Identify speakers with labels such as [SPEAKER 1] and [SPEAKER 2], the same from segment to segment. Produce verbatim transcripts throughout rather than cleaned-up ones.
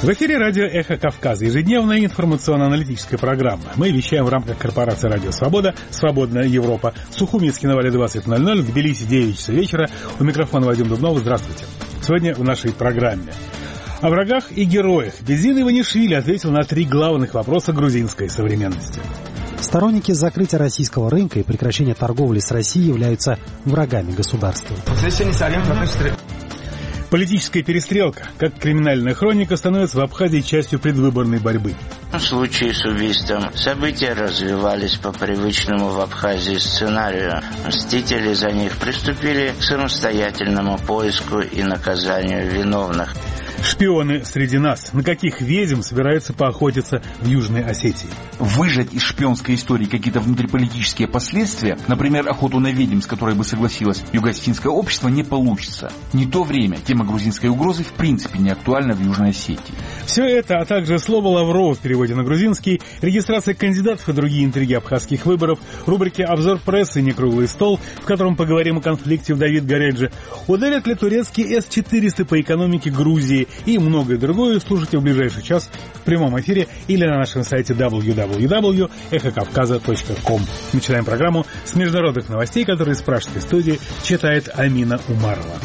[SPEAKER 1] В эфире радио «Эхо Кавказа», ежедневная информационно-аналитическая программа. Мы вещаем в рамках корпорации «Радио Свобода», «Свободная Европа». В Сухуминске на Вале двадцать ноль ноль, в Тбилиси девять часов вечера. У микрофона Вадим Дубнов. Здравствуйте. Сегодня в нашей программе о врагах и героях Бензин Иванишвили ответил на три главных вопроса грузинской современности.
[SPEAKER 2] Сторонники закрытия российского рынка и прекращения торговли с Россией являются врагами государства.
[SPEAKER 1] Политическая перестрелка, как криминальная хроника, становится в Абхазии частью предвыборной борьбы.
[SPEAKER 3] В случае с убийством события развивались по привычному в Абхазии сценарию. Мстители за них приступили к самостоятельному поиску и наказанию виновных.
[SPEAKER 1] Шпионы среди нас. На каких ведьм собираются поохотиться в Южной Осетии?
[SPEAKER 4] Выжать из шпионской истории какие-то внутриполитические последствия, например, охоту на ведьм, с которой бы согласилось юго-осетинское общество, не получится. Не то время. Тема грузинской угрозы в принципе не актуальна в Южной Осетии.
[SPEAKER 1] Все это, а также слово Лаврова в переводе на грузинский, регистрация кандидатов и другие интриги абхазских выборов, рубрики «Обзор прессы» и «Некруглый стол», в котором поговорим о конфликте в Давид-Горедже, ударят ли турецкие эс четыреста по экономике Грузии и многое другое слушайте в ближайший час в прямом эфире или на нашем сайте дабл ю дабл ю дабл ю точка эхо кавказа точка ком. Начинаем программу с международных новостей, которые из пражской студии читает Амина Умарова.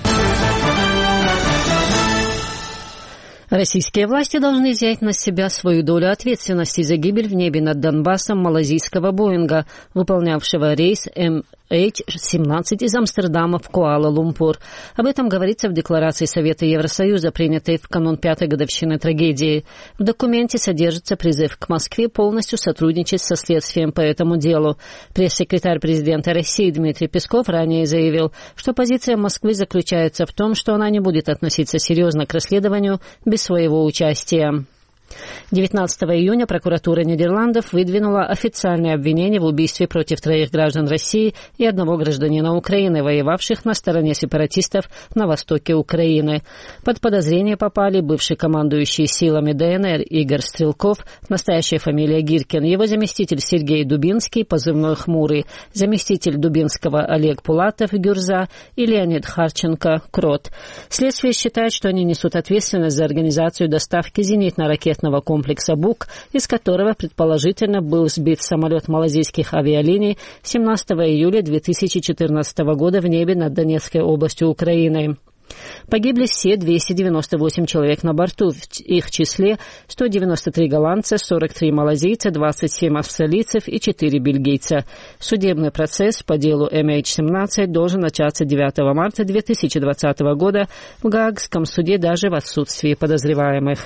[SPEAKER 5] Российские власти должны взять на себя свою долю ответственности за гибель в небе над Донбассом малазийского Боинга, выполнявшего рейс эм эйч семнадцать из Амстердама в Куала-Лумпур. Об этом говорится в декларации Совета Евросоюза, принятой в канун пятой годовщины трагедии. В документе содержится призыв к Москве полностью сотрудничать со следствием по этому делу. Пресс-секретарь президента России Дмитрий Песков ранее заявил, что позиция Москвы заключается в том, что она не будет относиться серьезно к расследованию без своего участия. девятнадцатого июня прокуратура Нидерландов выдвинула официальное обвинение в убийстве против троих граждан России и одного гражданина Украины, воевавших на стороне сепаратистов на востоке Украины. Под подозрение попали бывший командующий силами ДНР Игорь Стрелков, настоящая фамилия Гиркин, его заместитель Сергей Дубинский, позывной «Хмурый», заместитель Дубинского Олег Пулатов, Гюрза, и Леонид Харченко, Крот. Следствие считает, что они несут ответственность за организацию доставки зенитно-ракетного комплекса «Бук», из которого, предположительно, был сбит самолет малазийских авиалиний семнадцатого июля две тысячи четырнадцатого года в небе над Донецкой областью Украины. Погибли все двести девяносто восемь человек на борту, в их числе сто девяносто три голландца, сорок три малазийца, двадцать семь австралийцев и четыре бельгийца. Судебный процесс по делу эм эйч семнадцать должен начаться девятого марта две тысячи двадцатого года в Гаагском суде даже в отсутствии подозреваемых.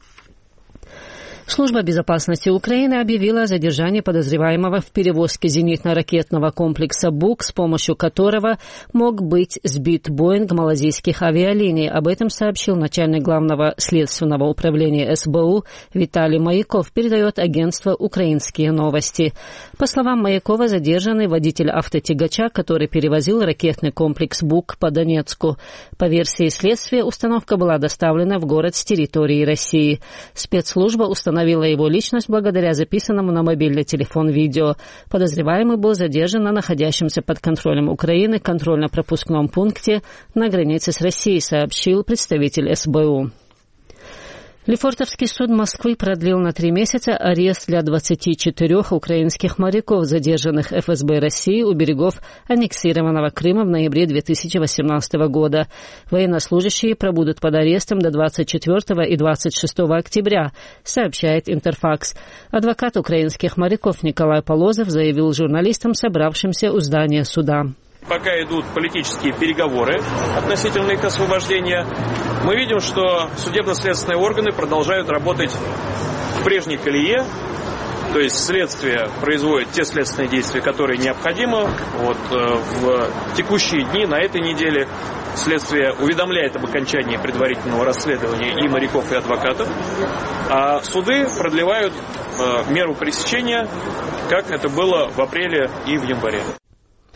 [SPEAKER 5] Служба безопасности Украины объявила о задержании подозреваемого в перевозке зенитно-ракетного комплекса «Бук», с помощью которого мог быть сбит Боинг малазийских авиалиний. Об этом сообщил начальник главного следственного управления эс бэ у Виталий Маяков, передает агентство «Украинские новости». По словам Маякова, задержанный водитель автотягача, который перевозил ракетный комплекс «Бук» по Донецку. По версии следствия, установка была доставлена в город с территории России. Спецслужба установила Установила его личность благодаря записанному на мобильный телефон видео. Подозреваемый был задержан на находящемся под контролем Украины контрольно-пропускном пункте на границе с Россией, сообщил представитель эс бэ у. Лефортовский суд Москвы продлил на три месяца арест для двадцати четырёх украинских моряков, задержанных эф эс бэ России у берегов аннексированного Крыма в ноябре две тысячи восемнадцатого года. Военнослужащие пробудут под арестом до двадцать четвёртого и двадцать шестого октября, сообщает Интерфакс. Адвокат украинских моряков Николай Полозов заявил журналистам, собравшимся у здания суда.
[SPEAKER 6] Пока идут политические переговоры относительно их освобождения, мы видим, что судебно-следственные органы продолжают работать в прежней колее, то есть следствие производит те следственные действия, которые необходимы. Вот, в текущие дни, на этой неделе, следствие уведомляет об окончании предварительного расследования и моряков, и адвокатов, а суды продлевают меру пресечения, как это было в апреле и в январе.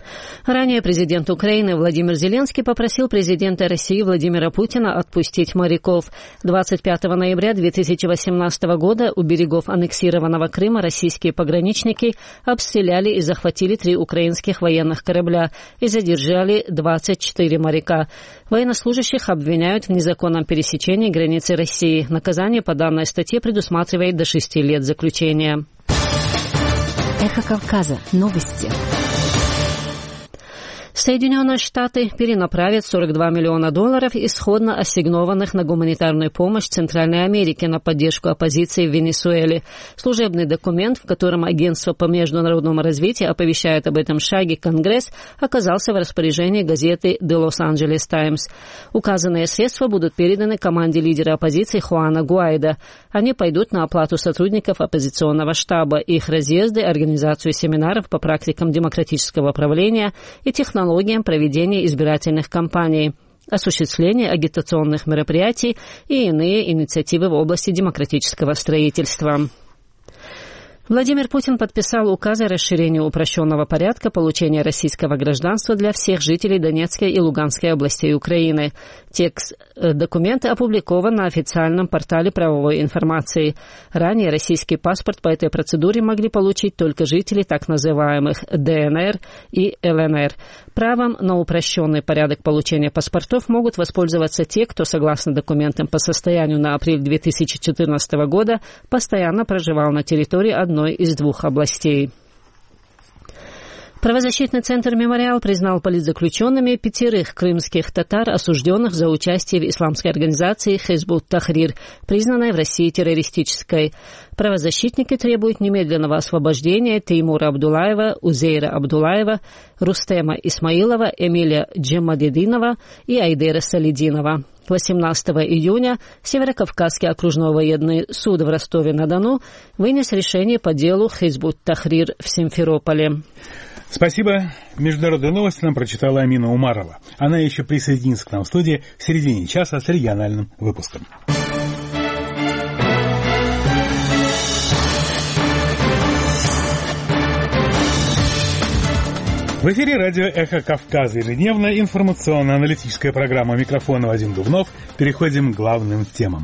[SPEAKER 5] Ранее президент Украины Владимир Зеленский попросил президента России Владимира Путина отпустить моряков. двадцать пятого ноября две тысячи восемнадцатого года у берегов аннексированного Крыма российские пограничники обстреляли и захватили три украинских военных корабля и задержали двадцать четыре моряка. Военнослужащих обвиняют в незаконном пересечении границы России. Наказание по данной статье предусматривает до шести лет заключения.
[SPEAKER 7] Эхо Кавказа. Новости.
[SPEAKER 5] Соединенные Штаты перенаправят сорок два миллиона долларов, исходно ассигнованных на гуманитарную помощь Центральной Америке на поддержку оппозиции в Венесуэле. Служебный документ, в котором Агентство по международному развитию оповещает об этом шаге Конгресс, оказался в распоряжении газеты The Los Angeles Times. Указанные средства будут переданы команде лидера оппозиции Хуана Гуайдо. Они пойдут на оплату сотрудников оппозиционного штаба, их разъезды, организацию семинаров по практикам демократического правления и технологиям проведения избирательных кампаний, осуществление агитационных мероприятий и иные инициативы в области демократического строительства. Владимир Путин подписал указ о расширении упрощенного порядка получения российского гражданства для всех жителей Донецкой и Луганской областей Украины. Текст документа опубликован на официальном портале правовой информации. Ранее российский паспорт по этой процедуре могли получить только жители так называемых ДНР и ЛНР. Правом на упрощенный порядок получения паспортов могут воспользоваться те, кто, согласно документам по состоянию на апрель две тысячи четырнадцатого года, постоянно проживал на территории одной из двух областей. Правозащитный центр «Мемориал» признал политзаключенными пятерых крымских татар, осужденных за участие в исламской организации «Хизбут Тахрир», признанной в России террористической. Правозащитники требуют немедленного освобождения Теймура Абдулаева, Узейра Абдулаева, Рустема Исмаилова, Эмиля Джемадединова и Айдера Салидинова. восемнадцатого июня Северокавказский окружной военный суд в Ростове-на-Дону вынес решение по делу «Хизбут Тахрир» в Симферополе.
[SPEAKER 1] Спасибо. Международные новости нам прочитала Амина Умарова. Она еще присоединится к нам в студии в середине часа с региональным выпуском. В эфире радио «Эхо Кавказа». Ежедневная информационно-аналитическая программа. Микрофона Вадим Дубнов. Переходим к главным темам.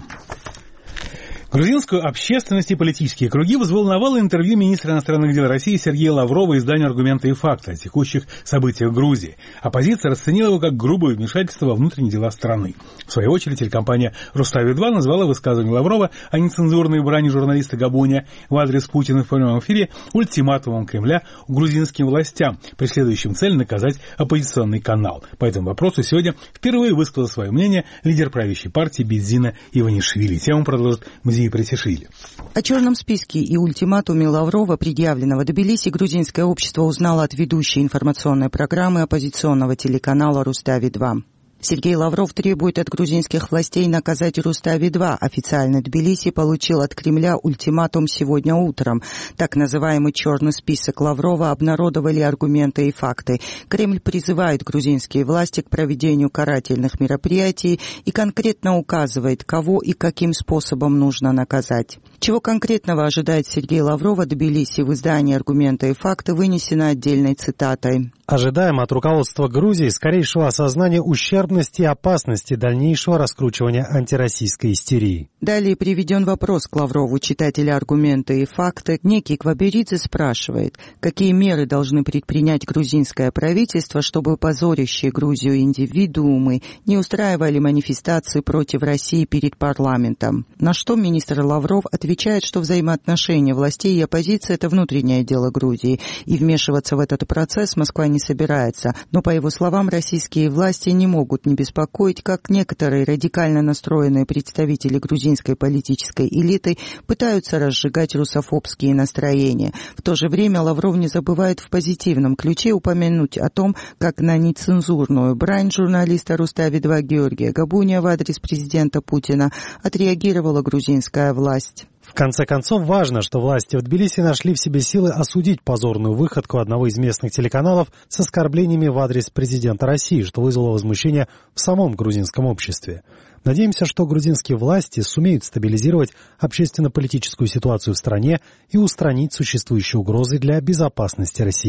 [SPEAKER 1] Грузинскую общественность и политические круги взволновало интервью министра иностранных дел России Сергея Лаврова изданию «Аргументы и факты» о текущих событиях в Грузии. Оппозиция расценила его как грубое вмешательство во внутренние дела страны. В свою очередь, телекомпания «Рустави-два» назвала высказывание Лаврова о нецензурной брани журналиста Габуния в адрес Путина в прямом эфире ультиматумом Кремля грузинским властям, преследующим цель наказать оппозиционный канал. По этому вопросу сегодня впервые высказал свое мнение лидер правящей партии Бидзина Иванишвили. Тему продолжит музей Пресишвили.
[SPEAKER 8] О черном списке и ультиматуме Лаврова, предъявленного Тбилиси, грузинское общество узнало от ведущей информационной программы оппозиционного телеканала «Рустави-два». Сергей Лавров требует от грузинских властей наказать Рустави-два. Официально Тбилиси получил от Кремля ультиматум сегодня утром. Так называемый черный список Лаврова обнародовали аргументы и факты. Кремль призывает грузинские власти к проведению карательных мероприятий и конкретно указывает, кого и каким способом нужно наказать. Чего конкретного ожидает Сергей Лавров от Тбилиси в издании «Аргументы и факты» вынесено отдельной цитатой.
[SPEAKER 2] Ожидаем от руководства Грузии скорейшего осознания ущербности и опасности дальнейшего раскручивания антироссийской истерии.
[SPEAKER 8] Далее приведен вопрос к Лаврову читателя «Аргументы и факты». Некий Кваберидзе спрашивает, какие меры должны предпринять грузинское правительство, чтобы позорящие Грузию индивидуумы не устраивали манифестации против России перед парламентом. На что министр Лавров отвечает, что взаимоотношения властей и оппозиции – это внутреннее дело Грузии, и вмешиваться в этот процесс Москва не собирается. Но, по его словам, российские власти не могут не беспокоить, как некоторые радикально настроенные представители грузинской политической элиты пытаются разжигать русофобские настроения. В то же время Лавров не забывает в позитивном ключе упомянуть о том, как на нецензурную брань журналиста Рустави-два Георгия Габуния в адрес президента Путина отреагировала грузинская власть.
[SPEAKER 2] В конце концов, важно, что власти в Тбилиси нашли в себе силы осудить позорную выходку одного из местных телеканалов с оскорблениями в адрес президента России, что вызвало возмущение в самом грузинском обществе. Надеемся, что грузинские власти сумеют стабилизировать общественно-политическую ситуацию в стране и устранить существующие угрозы для безопасности россиян.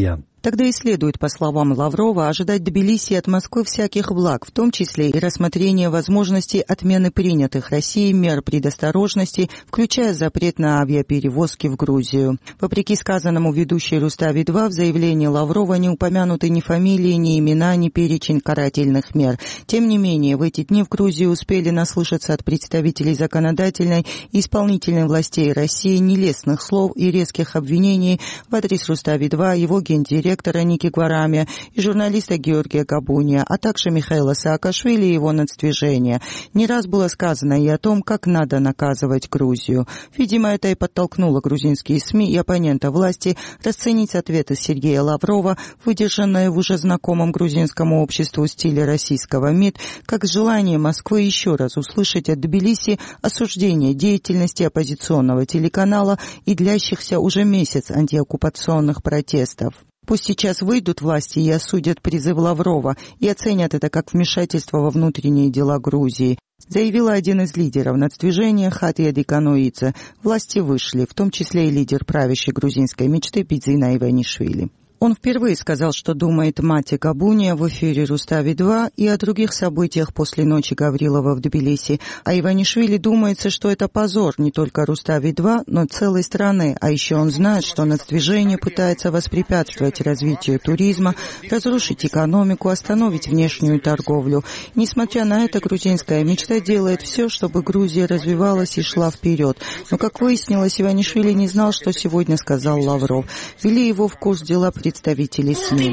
[SPEAKER 8] Тогда и следует, по словам Лаврова, ожидать Тбилиси от Москвы всяких благ, в том числе и рассмотрение возможности отмены принятых Россией мер предосторожности, включая запрет на авиаперевозки в Грузию. Вопреки сказанному ведущей Рустави-два, в заявлении Лаврова не упомянуты ни фамилии, ни имена, ни перечень карательных мер. Тем не менее, в эти дни в Грузии успели наслышаться от представителей законодательной и исполнительной властей России нелестных слов и резких обвинений в адрес Рустави-два, его гендиректора Ники Гварамия и журналиста Георгия Габуния, а также Михаила Саакашвили и его нацдвижения. Не раз было сказано и о том, как надо наказывать Грузию. Видимо, это и подтолкнуло грузинские СМИ и оппонента власти расценить ответы Сергея Лаврова, выдержанные в уже знакомом грузинскому обществу стиле российского МИД, как желание Москвы еще раз услышать от Тбилиси осуждение деятельности оппозиционного телеканала и длящихся уже месяц антиоккупационных протестов. Пусть сейчас выйдут власти и осудят призыв Лаврова и оценят это как вмешательство во внутренние дела Грузии, заявила один из лидеров нацдвижения Хатия Диканоидзе. Власти вышли, в том числе и лидер правящей грузинской мечты Бидзина Иванишвили. Он впервые сказал, что думает Мати Габуния в эфире Рустави-два и о других событиях после ночи Гаврилова в Тбилиси. А Иванишвили думается, что это позор не только Рустави-два, но целой страны. А еще он знает, что нацдвижение пытается воспрепятствовать развитию туризма, разрушить экономику, остановить внешнюю торговлю. Несмотря на это, грузинская мечта делает все, чтобы Грузия развивалась и шла вперед. Но, как выяснилось, Иванишвили не знал, что сегодня сказал Лавров. Вели его в курс дела представители СМИ.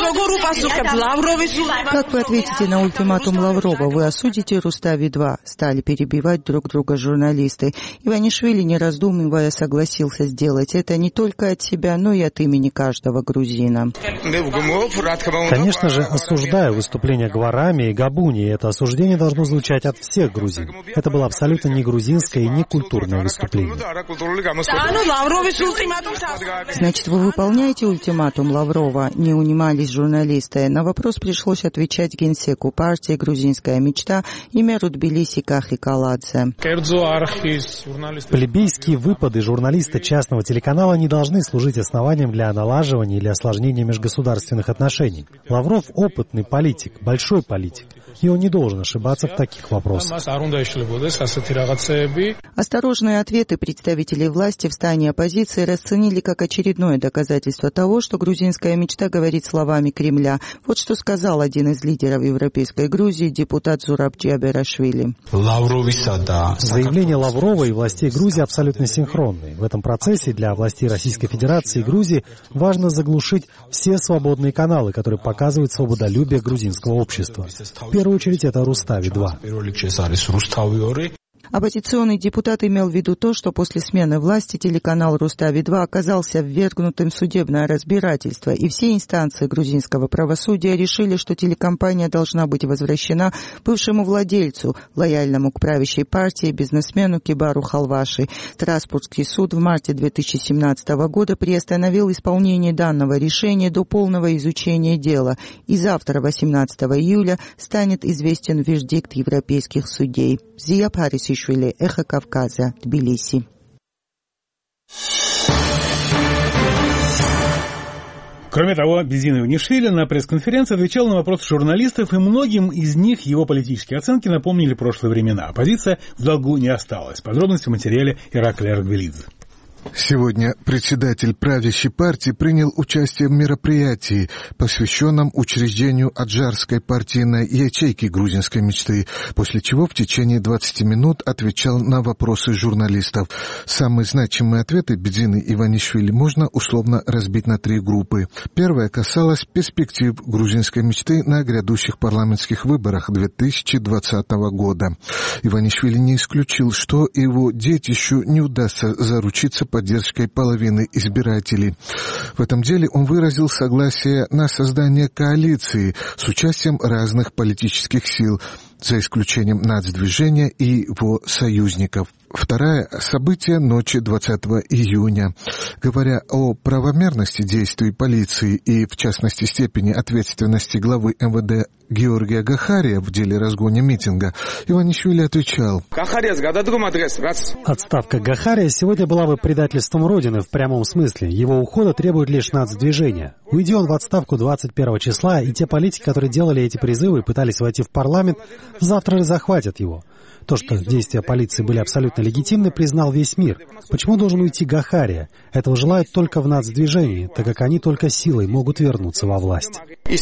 [SPEAKER 8] Как вы ответите на ультиматум Лаврова? Вы осудите Рустави-два? Стали перебивать друг друга журналисты. Иванишвили, не раздумывая, согласился сделать это не только от себя, но и от имени каждого грузина.
[SPEAKER 2] Конечно же, осуждаю выступление Гварами и Габуни. Это осуждение должно звучать от всех грузин. Это было абсолютно не грузинское и не культурное выступление.
[SPEAKER 8] Значит, вы выполняете ультиматум Лаврова? Не унимались журналисты. На вопрос пришлось отвечать генсеку партии «Грузинская мечта» и мэру Тбилиси Кахи Каладзе.
[SPEAKER 2] Плебейские выпады журналиста частного телеканала не должны служить основанием для налаживания или осложнения межгосударственных отношений. Лавров — опытный политик, большой политик, и он не должен ошибаться в таких вопросах.
[SPEAKER 8] Осторожные ответы представителей власти в стане оппозиции расценили как очередное доказательство того, что грузинская мечта говорит словами Кремля. Вот что сказал один из лидеров Европейской Грузии, депутат Зураб Джаберашвили.
[SPEAKER 2] Заявления Лаврова и властей Грузии абсолютно синхронны. В этом процессе для властей Российской Федерации и Грузии важно заглушить все свободные каналы, которые показывают свободолюбие грузинского общества. В первую очередь это Рустави-два.
[SPEAKER 8] Оппозиционный депутат имел в виду то, что после смены власти телеканал Рустави-два оказался ввергнутым в судебное разбирательство, и все инстанции грузинского правосудия решили, что телекомпания должна быть возвращена бывшему владельцу, лояльному к правящей партии, бизнесмену Кибару Халваши. Страсбургский суд в марте две тысячи семнадцатого года приостановил исполнение данного решения до полного изучения дела, и завтра, восемнадцатого июля, станет известен вердикт европейских судей. Зия Парисишвили, Эхо Кавказа, Тбилиси.
[SPEAKER 1] Кроме того, Бидзина Иванишвили на пресс-конференции отвечал на вопросы журналистов, и многим из них его политические оценки напомнили прошлые времена. Оппозиция в долгу не осталась. Подробности в материале Ираклия Аргвелидзе.
[SPEAKER 9] Сегодня председатель правящей партии принял участие в мероприятии, посвященном учреждению аджарской партийной ячейки грузинской мечты, после чего в течение двадцати минут отвечал на вопросы журналистов. Самые значимые ответы Бидзины Иванишвили можно условно разбить на три группы. Первая касалась перспектив грузинской мечты на грядущих парламентских выборах две тысячи двадцатого года. Иванишвили не исключил, что его детищу не удастся заручиться поддержкой половины избирателей. В этом деле он выразил согласие на создание коалиции с участием разных политических сил, за исключением нацдвижения и его союзников. Вторая – событие ночи двадцатого июня. Говоря о правомерности действий полиции и, в частности, степени ответственности главы эм вэ дэ Георгия Гахария в деле разгона митинга, Иванишвили отвечал:
[SPEAKER 2] «Отставка Гахария сегодня была бы предательством Родины в прямом смысле. Его ухода требует лишь нацдвижение. Уйди он в отставку двадцать первого числа, и те политики, которые делали эти призывы и пытались войти в парламент, завтра же захватят его. То, что действия полиции были абсолютно легитимны, признал весь мир. Почему должен уйти Гахария? Этого желают только в нацдвижении, так как они только силой могут вернуться во власть».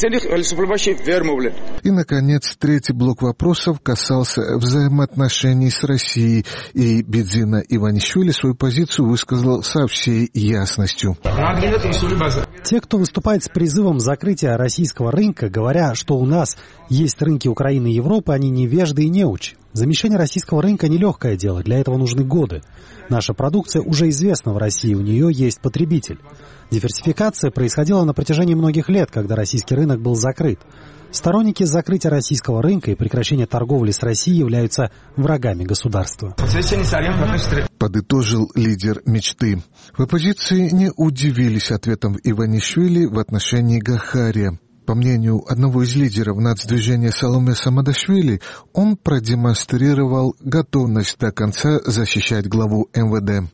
[SPEAKER 9] И, наконец, третий блок вопросов касался взаимоотношений с Россией, и Бедзина Иванишвили свою позицию высказал со всей ясностью.
[SPEAKER 2] Те, кто выступает с призывом закрытия российского рынка, говоря, что у нас есть рынки Украины и Европы, они невежды и неучи. Замещение российского рынка – нелегкое дело, для этого нужны годы. Наша продукция уже известна в России, у нее есть потребитель. Диверсификация происходила на протяжении многих лет, когда российский рынок был закрыт. Сторонники закрытия российского рынка и прекращения торговли с Россией являются врагами государства.
[SPEAKER 9] Подытожил лидер мечты. В оппозиции не удивились ответом Иванишвили в отношении Гахария. По мнению одного из лидеров нацдвижения Саломе Самадашвили, он продемонстрировал готовность до конца защищать главу эм вэ дэ.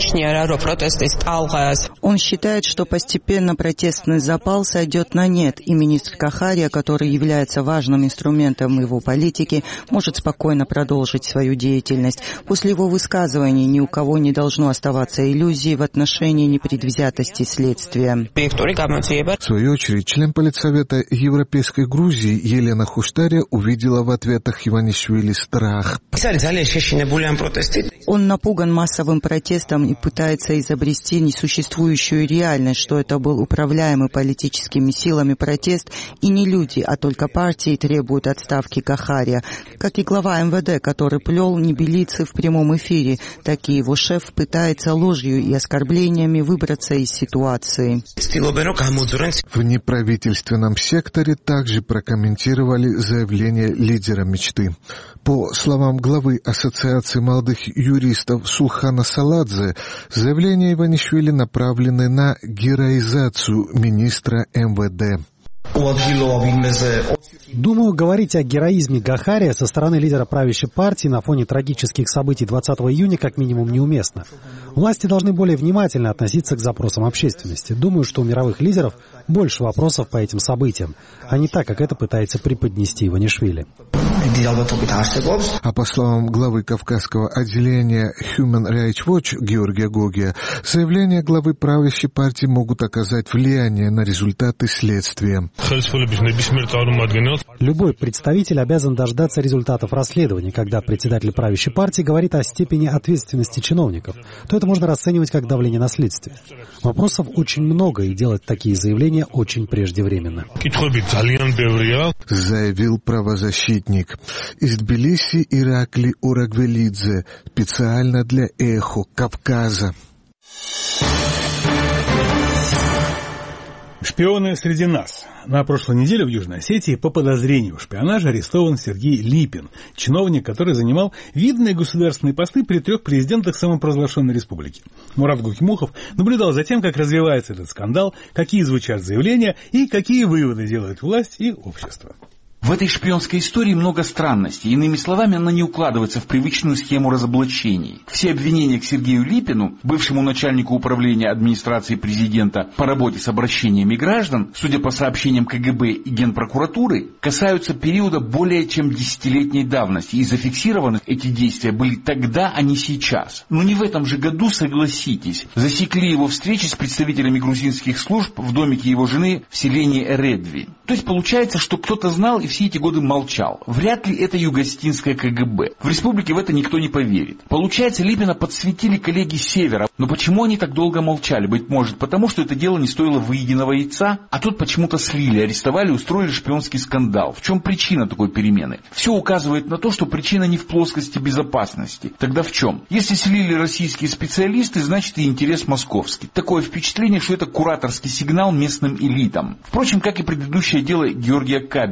[SPEAKER 8] Он считает, что постепенно протестный запал сойдет на нет, и министр Гахария, который является важным инструментом его политики, может спокойно продолжить свою деятельность. После его высказываний ни у кого не должно оставаться иллюзий в отношении непредвзятости следствия.
[SPEAKER 9] В свою очередь, член Политсовета Европейской Грузии Елена Хуштаря увидела в ответах Иванишвили страх.
[SPEAKER 8] Он напуган массовым протестом и пытается изобрести несуществующую реальность, что это был управляемый политическими силами протест, и не люди, а только партии требуют отставки Гахария. Как и глава эм вэ дэ, который плел небылицы в прямом эфире, так и его шеф пытается ложью и оскорблениями выбраться из ситуации.
[SPEAKER 9] В неправительственном секторе также прокомментировали заявление лидера мечты. По словам главы Ассоциации молодых юристов Сулхана Саладзе, заявления Иванишвили направлены на героизацию министра эм вэ дэ.
[SPEAKER 2] Думаю, говорить о героизме Гахария со стороны лидера правящей партии на фоне трагических событий двадцатого июня как минимум неуместно. Власти должны более внимательно относиться к запросам общественности. Думаю, что у мировых лидеров больше вопросов по этим событиям, а не так, как это пытается преподнести Иванишвили.
[SPEAKER 9] А по словам главы Кавказского отделения Human Rights Watch Георгия Гогия, заявления главы правящей партии могут оказать влияние на результаты следствия.
[SPEAKER 2] Любой представитель обязан дождаться результатов расследования. Когда председатель правящей партии говорит о степени ответственности чиновников, то это можно расценивать как давление на следствие. Вопросов очень много, и делать такие заявления очень преждевременно.
[SPEAKER 9] Заявил правозащитник. Из Тбилиси Иракли Урагвелидзе. Специально для «Эхо Кавказа».
[SPEAKER 1] Шпионы среди нас. На прошлой неделе в Южной Осетии по подозрению в шпионаже арестован Сергей Липин, чиновник, который занимал видные государственные посты при трех президентах самопровозглашенной республики. Мурат Гукимухов наблюдал за тем, как развивается этот скандал, какие звучат заявления и какие выводы делает власть и общество.
[SPEAKER 4] В этой шпионской истории много странностей. Иными словами, она не укладывается в привычную схему разоблачений. Все обвинения к Сергею Липину, бывшему начальнику управления администрации президента по работе с обращениями граждан, судя по сообщениям ка гэ бэ и Генпрокуратуры, касаются периода более чем десятилетней давности. И зафиксированы эти действия были тогда, а не сейчас. Но не в этом же году, согласитесь, засекли его встречи с представителями грузинских служб в домике его жены в селении Эредви. То есть получается, что кто-то знал и все эти годы молчал. Вряд ли это югостинское ка гэ бэ. В республике в это никто не поверит. Получается, Липина подсветили коллеги с севера. Но почему они так долго молчали? Быть может, потому что это дело не стоило выеденного яйца? А тут почему-то слили, арестовали, устроили шпионский скандал. В чем причина такой перемены? Все указывает на то, что причина не в плоскости безопасности. Тогда в чем? Если слили российские специалисты, значит и интерес московский. Такое впечатление, что это кураторский сигнал местным элитам. Впрочем, как и предыдущее дело Георгия Кабисова.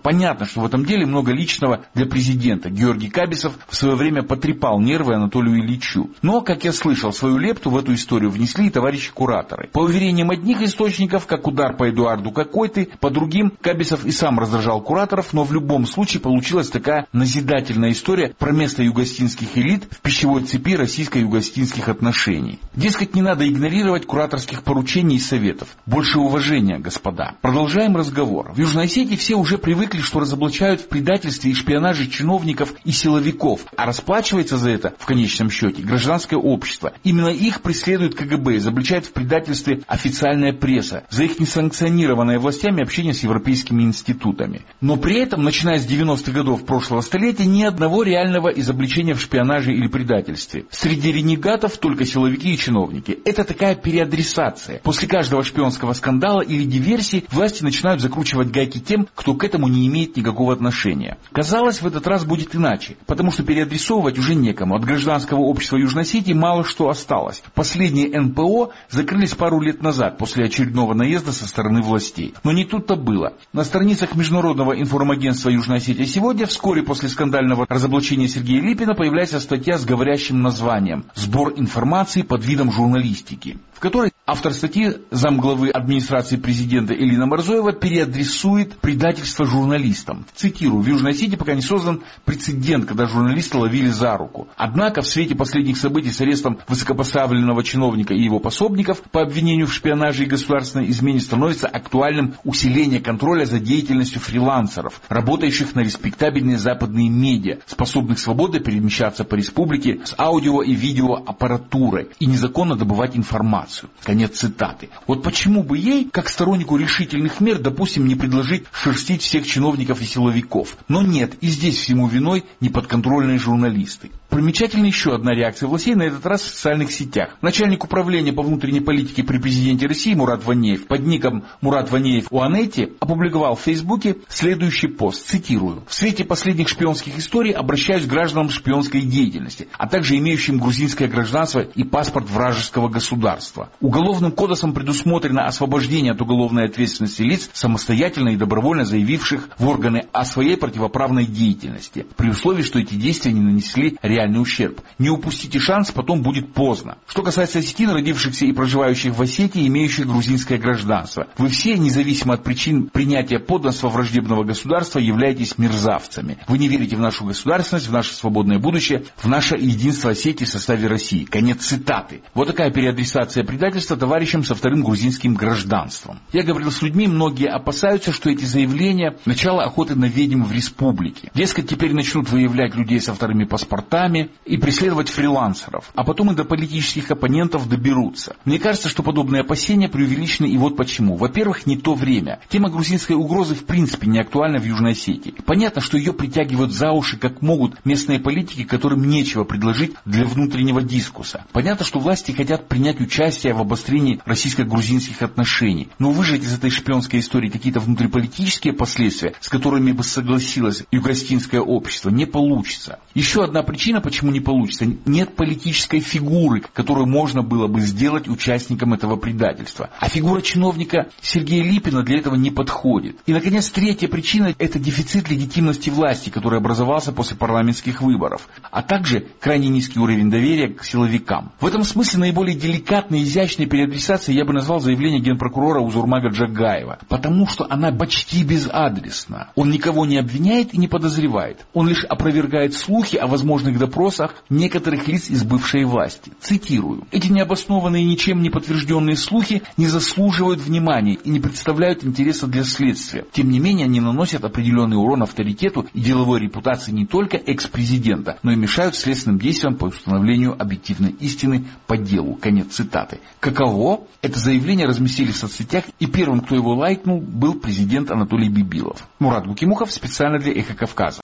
[SPEAKER 4] Понятно, что в этом деле много личного для президента. Георгий Кабисов в свое время потрепал нервы Анатолию Ильичу. Но, как я слышал, свою лепту в эту историю внесли и товарищи-кураторы. По уверениям одних источников, как удар по Эдуарду Какой-то, по другим, Кабисов и сам раздражал кураторов, но в любом случае получилась такая назидательная история про место югостинских элит в пищевой цепи российско-югостинских отношений. Дескать, не надо игнорировать кураторских поручений и советов. Больше уважения, господа. Продолжаем разговор. В Южной Осетии все уже привыкли, что разоблачают в предательстве и шпионаже чиновников и силовиков, а расплачивается за это, в конечном счете, гражданское общество. Именно их преследует ка гэ бэ, изобличает в предательстве официальная пресса за их несанкционированное властями общение с европейскими институтами. Но при этом, начиная с девяностых годов прошлого столетия, ни одного реального изобличения в шпионаже или предательстве. Среди ренегатов только силовики и чиновники. Это такая переадресация. После каждого шпионского скандала или диверсии власти начинают закручивать гайки тем, кто к этому не имеет никакого отношения. Казалось, в этот раз будет иначе, потому что переадресовывать уже некому. От гражданского общества Южной Осетии мало что осталось. Последние эн пэ о закрылись пару лет назад после очередного наезда со стороны властей. Но не тут-то было. На страницах Международного информагентства Южной Осетии сегодня, вскоре после скандального разоблачения Сергея Липина, появляется статья с говорящим названием «Сбор информации под видом журналистики», в которой автор статьи, замглавы администрации президента Элина Морзоева, переадресует предательство журналистам. Цитирую: «В Южной Осетии пока не создан прецедент, когда журналиста ловили за руку. Однако в свете последних событий с арестом высокопоставленного чиновника и его пособников по обвинению в шпионаже и государственной измене становится актуальным усиление контроля за деятельностью фрилансеров, работающих на респектабельные западные медиа, способных свободно перемещаться по республике с аудио и видеоаппаратурой и незаконно добывать информацию». Конец цитаты. Вот почему бы ей, как стороннику решительных мер, допустим, не предложить шерстить всех чиновников и силовиков? Но нет, и здесь всему виной неподконтрольные журналисты. Примечательна еще одна реакция властей, на этот раз в социальных сетях. Начальник управления по внутренней политике при президенте России Мурат Ванеев под ником Мурат Ванеев Уанети опубликовал в Фейсбуке следующий пост, цитирую: «В свете последних шпионских историй обращаюсь к гражданам шпионской деятельности, а также имеющим грузинское гражданство и паспорт вражеского государства. Уголовным кодексом предусмотрено освобождение от уголовной ответственности лиц, самостоятельно и добровольно заявивших в органы о своей противоправной деятельности, при условии, что эти действия не нанесли реальный ущерб. Не упустите шанс, потом будет поздно. Что касается осетин, родившихся и проживающих в Осетии, имеющих грузинское гражданство, вы все, независимо от причин принятия подданства враждебного государства, являетесь мерзавцами. Вы не верите в нашу государственность, в наше свободное будущее, в наше единство Осетии в составе России». Конец цитаты. Вот такая переадресация предательства товарищам со вторым грузинским гражданством. Я говорил с людьми, многие опасаются, что эти заявления — начало охоты на ведьм в республике. Дескать, теперь начнут выявлять людей со вторыми паспортами и преследовать фрилансеров, а потом и до политических оппонентов доберутся. Мне кажется, что подобные опасения преувеличены, и вот почему. Во-первых, не то время. Тема грузинской угрозы в принципе не актуальна в Южной Осетии. Понятно, что ее притягивают за уши как могут местные политики, которым нечего предложить для внутреннего дискурса. Понятно, что власти хотят принять участие в обострении российско-грузинских отношений. Но выжать из этой шпионской истории какие-то внутриполитические последствия, с которыми бы согласилось югостинское общество, не получится. Еще одна причина, почему не получится: нет политической фигуры, которую можно было бы сделать участником этого предательства. А фигура чиновника Сергея Липина для этого не подходит. И, наконец, третья причина – это дефицит легитимности власти, который образовался после парламентских выборов, а также крайне низкий уровень доверия к силовикам. В этом смысле наиболее деликатной и изящной переадресацией я бы назвал заявление генпрокурора Узурмага Джагаева, потому что она почти безадресна. Он никого не обвиняет и не подозревает. Он лишь опровергает слухи о возможных допросах некоторых лиц из бывшей власти. Цитирую: «Эти необоснованные и ничем не подтвержденные слухи не заслуживают внимания и не представляют интереса для следствия. Тем не менее, они наносят определенный урон авторитету и деловой репутации не только экс-президента, но и мешают следственным действиям по установлению объективной истины по делу». Конец цитаты. Каково? Это заявление разместили в соцсетях, и первым, кто его лайкнул, был президент Анатолий Бибилов. Мурат Гукимухов специально для «Эхо Кавказа».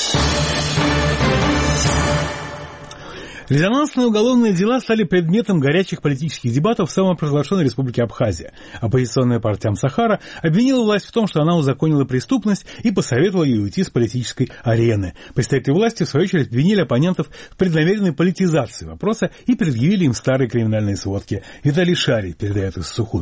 [SPEAKER 1] Резонансные уголовные дела стали предметом горячих политических дебатов в самопровозглашенной республике Абхазия. Оппозиционная партия Амсахара обвинила власть в том, что она узаконила преступность, и посоветовала ей уйти с политической арены. Представители власти, в свою очередь, обвинили оппонентов в преднамеренной политизации вопроса и предъявили им старые криминальные сводки. Виталий Шарий передает из Сухуми.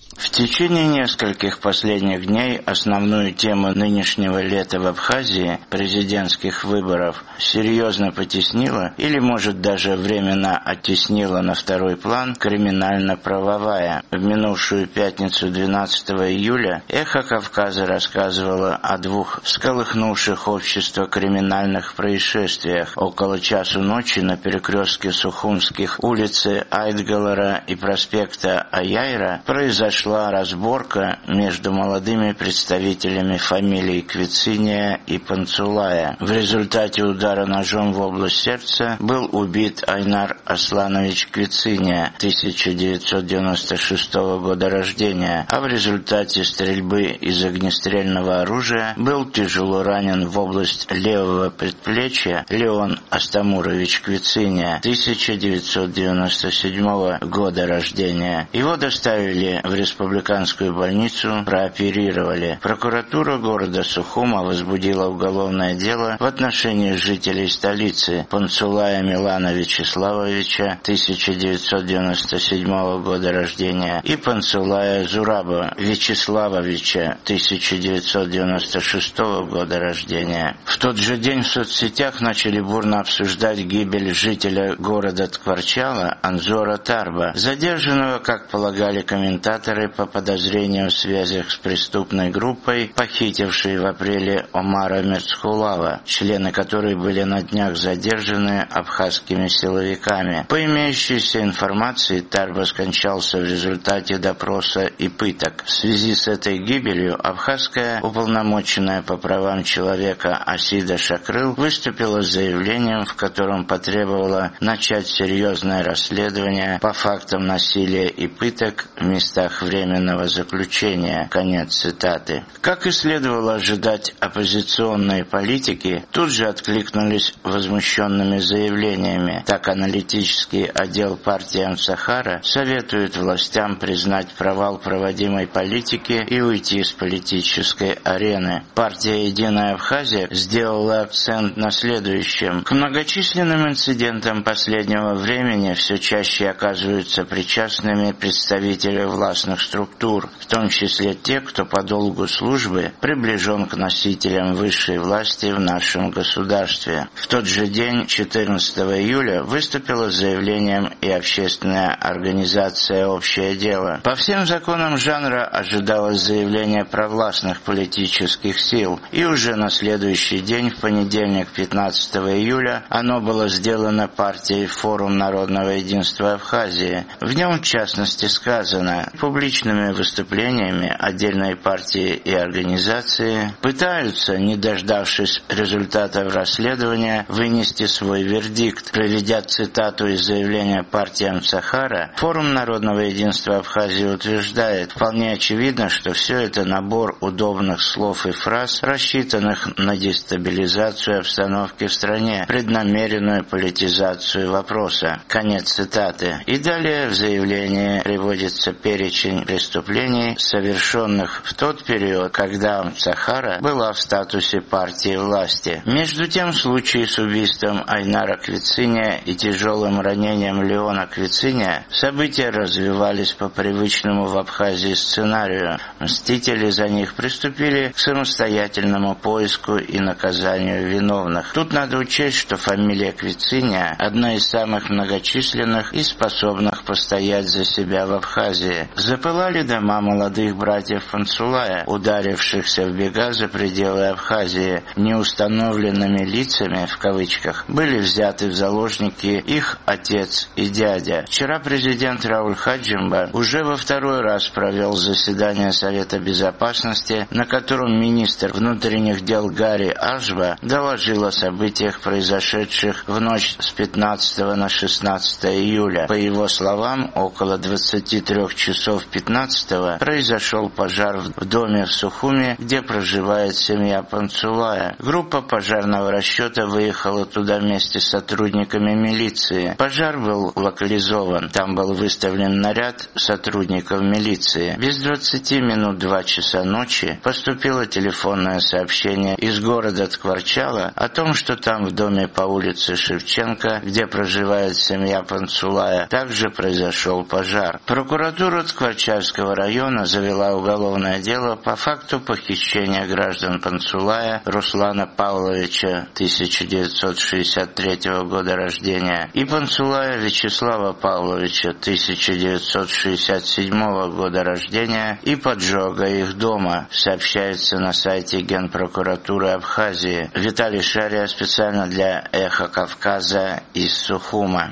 [SPEAKER 3] В течение нескольких последних дней основную тему нынешнего лета в Абхазии, президентских выборов, серьезно потеснила или, может, даже временно оттеснила на второй план криминально-правовая. В минувшую пятницу двенадцатого июля «Эхо Кавказа» рассказывало о двух всколыхнувших общество криминальных происшествиях. Около часу ночи на перекрестке Сухумских улицы Айтгалара и проспекта Аяйра произошла разборка между молодыми представителями фамилий Квициния и Панцулая. В результате удара ножом в область сердца был убит Айнар Асланович Квициния, тысяча девятьсот девяносто шестого года рождения, а в результате стрельбы из огнестрельного оружия был тяжело ранен в область левого предплечья Леон Астамурович Квициния, тысяча девятьсот девяносто седьмого года рождения. Его доставили в республиканскую больницу, прооперировали. Прокуратура города Сухума возбудила уголовное дело в отношении жителей столицы Панцулая Милана Вячеславовича, тысяча девятьсот девяносто седьмого года рождения, и Панцулая Зураба Вячеславовича, тысяча девятьсот девяносто шестого года рождения. В тот же день в соцсетях начали бурно обсуждать гибель жителя города Ткварчала Анзора Тарба, задержанного, как полагали комментаторы, по подозрению в связях с преступной группой, похитившей в апреле Омара Мерцхулава, члены которой были на днях задержаны абхазскими силовиками. По имеющейся информации, Тарба скончался в результате допроса и пыток. В связи с этой гибелью абхазская уполномоченная по правам человека Асида Шакрыл выступила с заявлением, в котором потребовала начать серьезное расследование по фактам насилия и пыток в местах временного заключения. Конец цитаты. Как и следовало ожидать, оппозиционные политики тут же откликнулись возмущенными заявлениями. Так, аналитический отдел партии Амсахара советует властям признать провал проводимой политики и уйти с политической арены. Партия «Единая Абхазия» сделала акцент на следующем. К многочисленным инцидентам последнего времени все чаще оказываются причастными представители властных структур, в том числе те, кто по долгу службы приближен к носителям высшей власти в нашем государстве. В тот же день, четырнадцатого июля, выступила с заявлением и общественная организация «Общее дело». По всем законам жанра ожидалось заявление провластных политических сил, и уже на следующий день, в понедельник, пятнадцатого июля, оно было сделано партией «Форум народного единства Абхазии». В нем, в частности, сказано: публичными выступлениями отдельные партии и организации пытаются, не дождавшись результатов расследования, вынести свой вердикт. Приведя цитату из заявления партии Амсахара, Форум народного единства Абхазии утверждает: вполне очевидно, что все это набор удобных слов и фраз, рассчитанных на дестабилизацию обстановки в стране, преднамеренную политизацию вопроса. Конец цитаты. И далее в заявлении приводится перечень преступлений, совершенных в тот период, когда Амсахара была в статусе партии власти. Между тем, в случае с убийством Айнара Квициния и тяжелым ранением Леона Квициния события развивались по привычному в Абхазии сценарию. Мстители за них приступили к самостоятельному поиску и наказанию виновных. Тут надо учесть, что фамилия Квициния одна из самых многочисленных и способных постоять за себя в Абхазии. Запылали дома молодых братьев Панцулая, ударившихся в бега за пределы Абхазии. Неустановленными лицами, в кавычках, были взяты в заложники их отец и дядя. Вчера президент Рауль Хаджимба уже во второй раз провел заседание Совета Безопасности, на котором министр внутренних дел Гарри Ашба доложил о событиях, произошедших в ночь с пятнадцатого на шестнадцатое июля. По его словам, около двадцати трёх часов пятнадцатого произошел пожар в доме в Сухуме, где проживает семья Панцулая. Группа пожарного расчета выехала туда вместе с сотрудниками милиции. Пожар был локализован. Там был выставлен наряд сотрудников милиции. Без двадцати минут два часа ночи поступило телефонное сообщение из города Ткварчала о том, что там в доме по улице Шевченко, где проживает семья Панцулая, также произошел пожар. Прокуратура Ткварчальского района завела уголовное дело по факту похищения граждан Панцулая Руслана Павловича, тысяча девятьсот шестьдесят третьего года рождения, и Панцулая Вячеслава Павловича, тысяча девятьсот шестьдесят седьмого года рождения, и поджога их дома, сообщается на сайте Генпрокуратуры Абхазии. Виталий Шария специально для «Эхо Кавказа» из Сухума.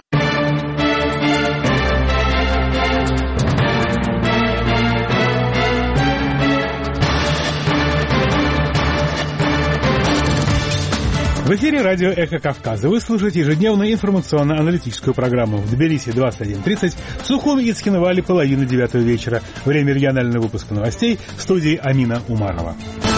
[SPEAKER 1] В эфире радио «Эхо Кавказа». Вы слушаете ежедневную информационно-аналитическую программу в Тбилиси двадцать один тридцать, в Сухуме и Цхинвале половина девятого вечера. Время регионального выпуска новостей в студии Амина Умарова.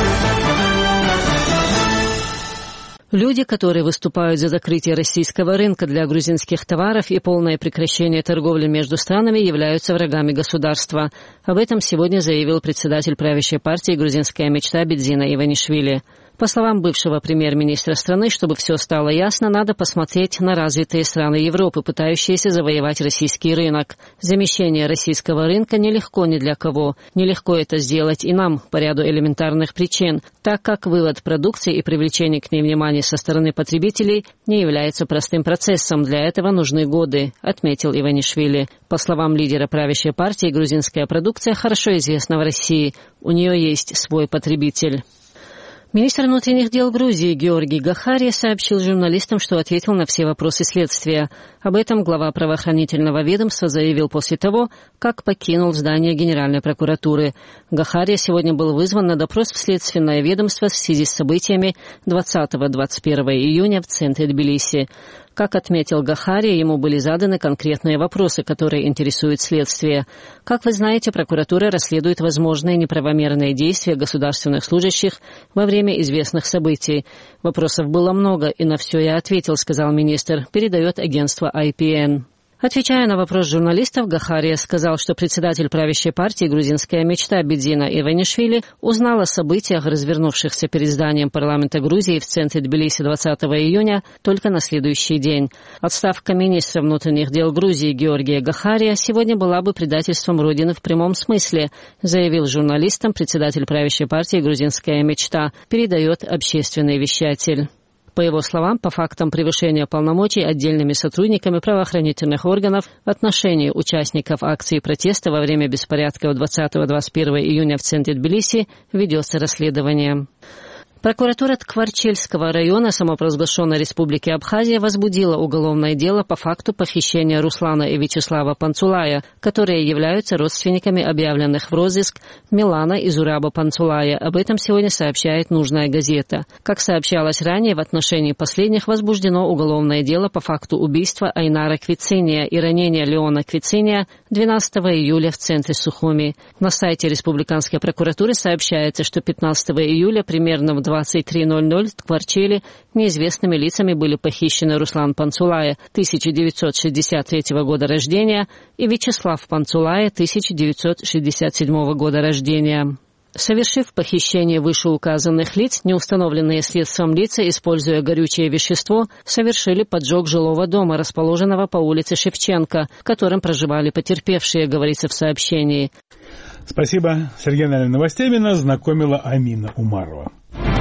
[SPEAKER 5] Люди, которые выступают за закрытие российского рынка для грузинских товаров и полное прекращение торговли между странами, являются врагами государства. Об этом сегодня заявил председатель правящей партии «Грузинская мечта» Бидзина Иванишвили. По словам бывшего премьер-министра страны, чтобы все стало ясно, надо посмотреть на развитые страны Европы, пытающиеся завоевать российский рынок. Замещение российского рынка нелегко ни для кого. Нелегко это сделать и нам по ряду элементарных причин, так как вывод продукции и привлечение к ней внимания со стороны потребителей не является простым процессом. Для этого нужны годы, отметил Иванишвили. По словам лидера правящей партии, грузинская продукция хорошо известна в России. У нее есть свой потребитель. Министр внутренних дел Грузии Георгий Гахария сообщил журналистам, что ответил на все вопросы следствия. Об этом глава правоохранительного ведомства заявил после того, как покинул здание Генеральной прокуратуры. Гахария сегодня был вызван на допрос в следственное ведомство в связи с событиями двадцатого-двадцать первого июня в центре Тбилиси. Как отметил Гахария, ему были заданы конкретные вопросы, которые интересуют следствие. Как вы знаете, прокуратура расследует возможные неправомерные действия государственных служащих во время известных событий. Вопросов было много, и на все я ответил, сказал министр, передает агентство ай пи эн. Отвечая на вопрос журналистов, Гахария сказал, что председатель правящей партии «Грузинская мечта» Бидзина Иванишвили узнал о событиях, развернувшихся перед зданием парламента Грузии в центре Тбилиси двадцатого июня, только на следующий день. Отставка министра внутренних дел Грузии Георгия Гахария сегодня была бы предательством Родины в прямом смысле, заявил журналистам председатель правящей партии «Грузинская мечта», передает общественный вещатель. По его словам, по фактам превышения полномочий отдельными сотрудниками правоохранительных органов в отношении участников акции протеста во время беспорядков двадцатого-двадцать первого июня в центре Тбилиси ведется расследование. Прокуратура Ткварчельского района самопровозглашенной Республики Абхазия возбудила уголовное дело по факту похищения Руслана и Вячеслава Панцулая, которые являются родственниками объявленных в розыск Милана и Зураба Панцулая. Об этом сегодня сообщает «Нужная газета». Как сообщалось ранее, в отношении последних возбуждено уголовное дело по факту убийства Айнара Квициния и ранения Леона Квициния двенадцатого июля в центре Сухуми. На сайте Республиканской прокуратуры сообщается, что пятнадцатого июля примерно в двадцать три ноль ноль в Ткварчеле неизвестными лицами были похищены Руслан Панцулая, тысяча девятьсот шестьдесят третьего года рождения, и Вячеслав Панцулая, тысяча девятьсот шестьдесят седьмого года рождения. Совершив похищение вышеуказанных лиц, неустановленные следствием лица, используя горючее вещество, совершили поджог жилого дома, расположенного по улице Шевченко, в котором проживали потерпевшие, говорится в сообщении.
[SPEAKER 1] Спасибо. С региональными новостями нас знакомила Амина Умарова.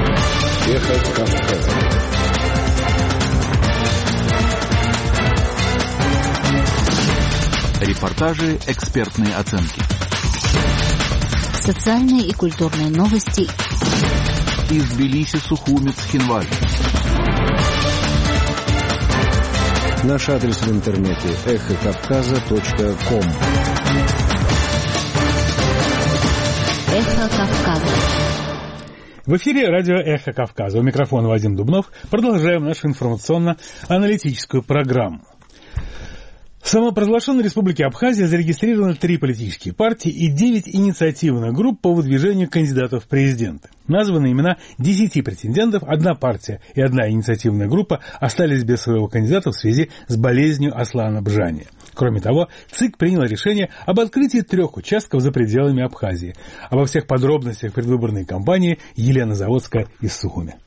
[SPEAKER 10] Эхо Кавказа.
[SPEAKER 4] Репортажи, экспертные оценки.
[SPEAKER 7] Социальные и культурные новости.
[SPEAKER 4] Из Тбилиси, Сухуми, Цхинваль.
[SPEAKER 10] Наш адрес в интернете эхо кавказа точка ком.
[SPEAKER 7] Эхо Кавказа.
[SPEAKER 1] В эфире радио «Эхо Кавказа». У микрофона Вадим Дубнов. Продолжаем нашу информационно-аналитическую программу. В самопровозглашенной Республике Абхазия зарегистрированы три политические партии и девять инициативных групп по выдвижению кандидатов в президенты. Названы имена десяти претендентов, одна партия и одна инициативная группа остались без своего кандидата в связи с болезнью Аслана Бжани. Кроме того, ЦИК принял решение об открытии трех участков за пределами Абхазии. Обо всех подробностях предвыборной кампании Елена Заводская из Сухуми.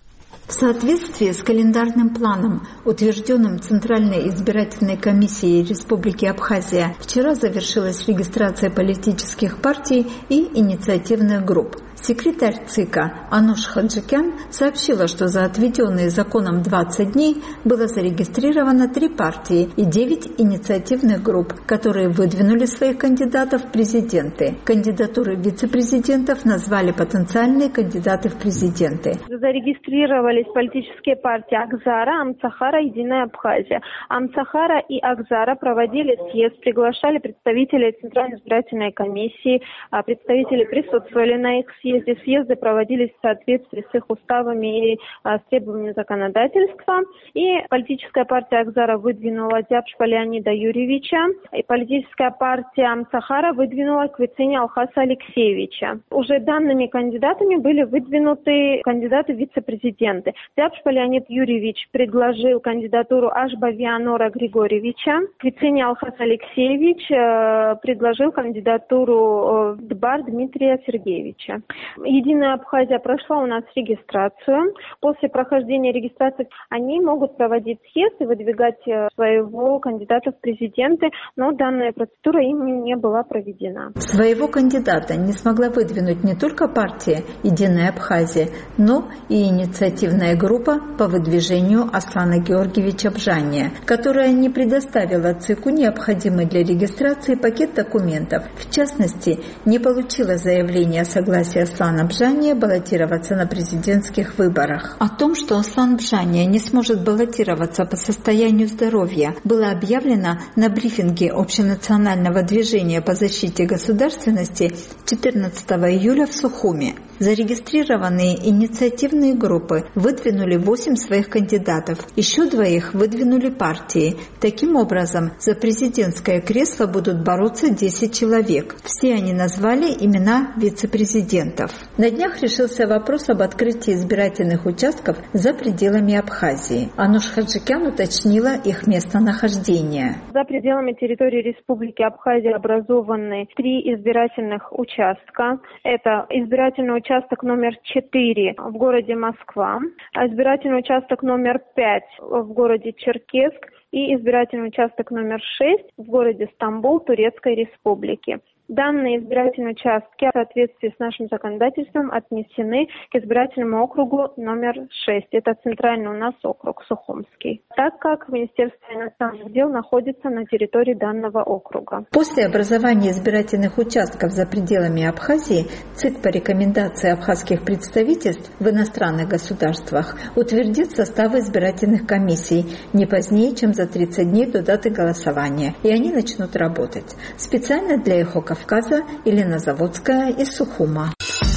[SPEAKER 11] В соответствии с календарным планом, утвержденным Центральной избирательной комиссией Республики Абхазия, вчера завершилась регистрация политических партий и инициативных групп. Секретарь ЦИКа Ануш Хаджикян сообщила, что за отведенные законом двадцать дней было зарегистрировано три партии и девять инициативных групп, которые выдвинули своих кандидатов в президенты. Кандидатуры вице-президентов назвали потенциальные кандидаты в президенты.
[SPEAKER 12] Зарегистрировались политические партии Акзара, Амцахара, Единая Абхазия. Амцахара и Акзара проводили съезд, приглашали представителей Центральной избирательной комиссии, представители присутствовали на их съезде. Съезды проводились в соответствии с их уставами и а, с требованиями законодательства. И политическая партия Акзара выдвинула Дябшпа Леонида Юрьевича, и политическая партия Амцахара выдвинула Квициня Алхаса Алексеевича. Уже данными кандидатами были выдвинуты кандидаты в вице-президенты. Дябшпа Леонид Юрьевич предложил кандидатуру Ашба Вианора Григорьевича. Квициня Алхас Алексеевич э, предложил кандидатуру э, Дбар Дмитрия Сергеевича. Единая Абхазия прошла у нас регистрацию. После прохождения регистрации они могут проводить съезд и выдвигать своего кандидата в президенты, но данная процедура им не была проведена.
[SPEAKER 11] Своего кандидата не смогла выдвинуть не только партия «Единая Абхазия», но и инициативная группа по выдвижению Аслана Георгиевича Бжания, которая не предоставила ЦИКу необходимый для регистрации пакет документов. В частности, не получила заявление о согласии Аслана Бжания баллотироваться на президентских выборах. О том, что Аслан Бжания не сможет баллотироваться по состоянию здоровья, было объявлено на брифинге Общенационального движения по защите государственности четырнадцатого июля в Сухуми. Зарегистрированные инициативные группы выдвинули восемь своих кандидатов, еще двоих выдвинули партии. Таким образом, за президентское кресло будут бороться десять человек. Все они назвали имена вице-президентов. На днях решился вопрос об открытии избирательных участков за пределами Абхазии. Ануш Хаджикян уточнила их местонахождение.
[SPEAKER 12] За пределами территории Республики Абхазия образованы три избирательных участка. Это избирательный участок номер четыре в городе Москва, избирательный участок номер пять в городе Черкесск и избирательный участок номер шесть в городе Стамбул Турецкой Республики. Данные избирательные участки в соответствии с нашим законодательством отнесены к избирательному округу номер шесть. Это центральный у нас округ Сухумский, так как Министерство иностранных дел находится на территории данного округа.
[SPEAKER 11] После образования избирательных участков за пределами Абхазии ЦИК по рекомендации абхазских представительств в иностранных государствах утвердит составы избирательных комиссий не позднее, чем за тридцать дней до даты голосования, и они начнут работать. Специально для эхо Кавказа Елена Заводская из Сухума.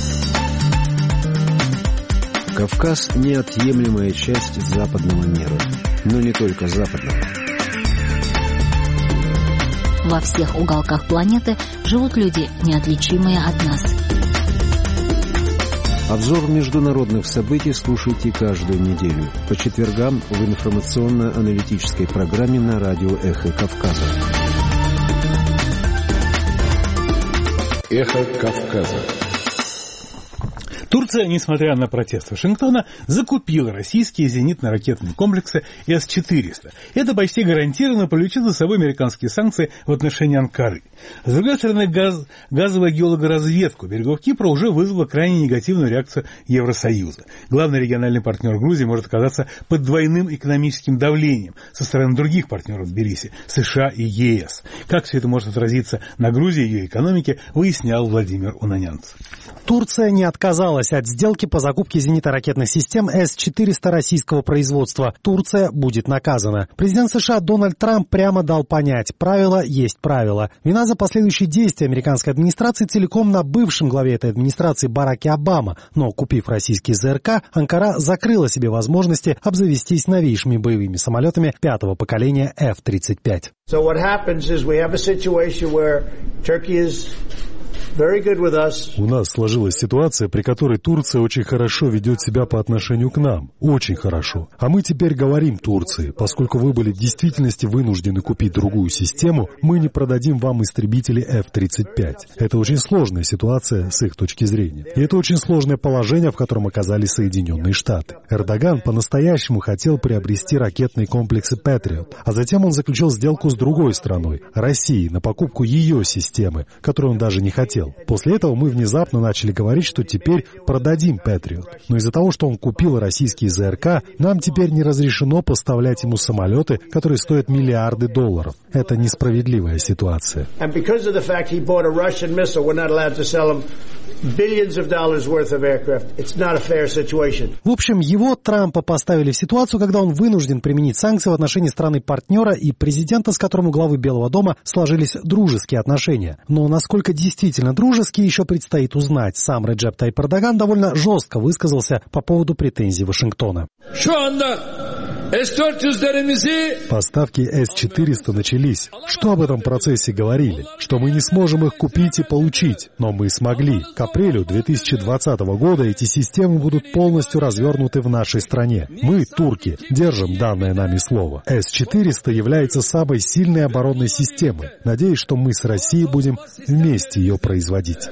[SPEAKER 10] Кавказ – неотъемлемая часть западного мира, но не только западного.
[SPEAKER 7] Во всех уголках планеты живут люди, неотличимые от нас.
[SPEAKER 10] Обзор международных событий слушайте каждую неделю по четвергам в информационно-аналитической программе на радио «Эхо Кавказа».
[SPEAKER 13] Эхо Кавказа.
[SPEAKER 1] Турция, несмотря на протест Вашингтона, закупила российские зенитно-ракетные комплексы эс четыреста. Это почти гарантированно повлечет за собой американские санкции в отношении Анкары. С другой стороны, газ, газовая геологоразведка берегов Кипра уже вызвала крайне негативную реакцию Евросоюза. Главный региональный партнер Грузии может оказаться под двойным экономическим давлением со стороны других партнеров в Тбилиси – США и ЕС. Как все это может отразиться на Грузии и ее экономике, выяснял Владимир Унанянц.
[SPEAKER 2] Турция не отказалась от сделки по закупке зенитно-ракетных систем эс четыреста российского производства. Турция будет наказана. Президент США Дональд Трамп прямо дал понять – правило есть правило. Вина за последующие действия американской администрации целиком на бывшем главе этой администрации Бараке Обама. Но, купив российские ЗРК, Анкара закрыла себе возможности обзавестись новейшими боевыми самолетами пятого поколения эф тридцать пять.
[SPEAKER 14] So what happens is we have a situation where Turkey is У нас сложилась ситуация, при которой Турция очень хорошо ведет себя по отношению к нам. Очень хорошо. А мы теперь говорим Турции, поскольку вы были в действительности вынуждены купить другую систему, мы не продадим вам истребители эф тридцать пять. Это очень сложная ситуация с их точки зрения. И это очень сложное положение, в котором оказались Соединенные Штаты. Эрдоган по-настоящему хотел приобрести ракетные комплексы Патриот, а затем он заключил сделку с другой страной, Россией, на покупку ее системы, которую он даже не хотел. После этого мы внезапно начали говорить, что теперь продадим Патриот. Но из-за того, что он купил российские ЗРК, нам теперь не разрешено поставлять ему самолеты, которые стоят миллиарды долларов. Это несправедливая ситуация.
[SPEAKER 2] В общем, его, Трампа, поставили в ситуацию, когда он вынужден применить санкции в отношении страны-партнера и президента, с которым у главы Белого дома сложились дружеские отношения. Но насколько действительно дружеские, еще предстоит узнать. Сам Реджеп Тайип Эрдоган довольно жестко высказался по поводу претензий Вашингтона.
[SPEAKER 14] Поставки эс четыреста начались. Что об этом процессе говорили? Что мы не сможем их купить и получить, но мы смогли. К апрелю две тысячи двадцатого года эти системы будут полностью развернуты в нашей стране. Мы, турки, держим данное нами слово. эс четыреста является самой сильной оборонной системой. Надеюсь, что мы с Россией будем вместе ее производить.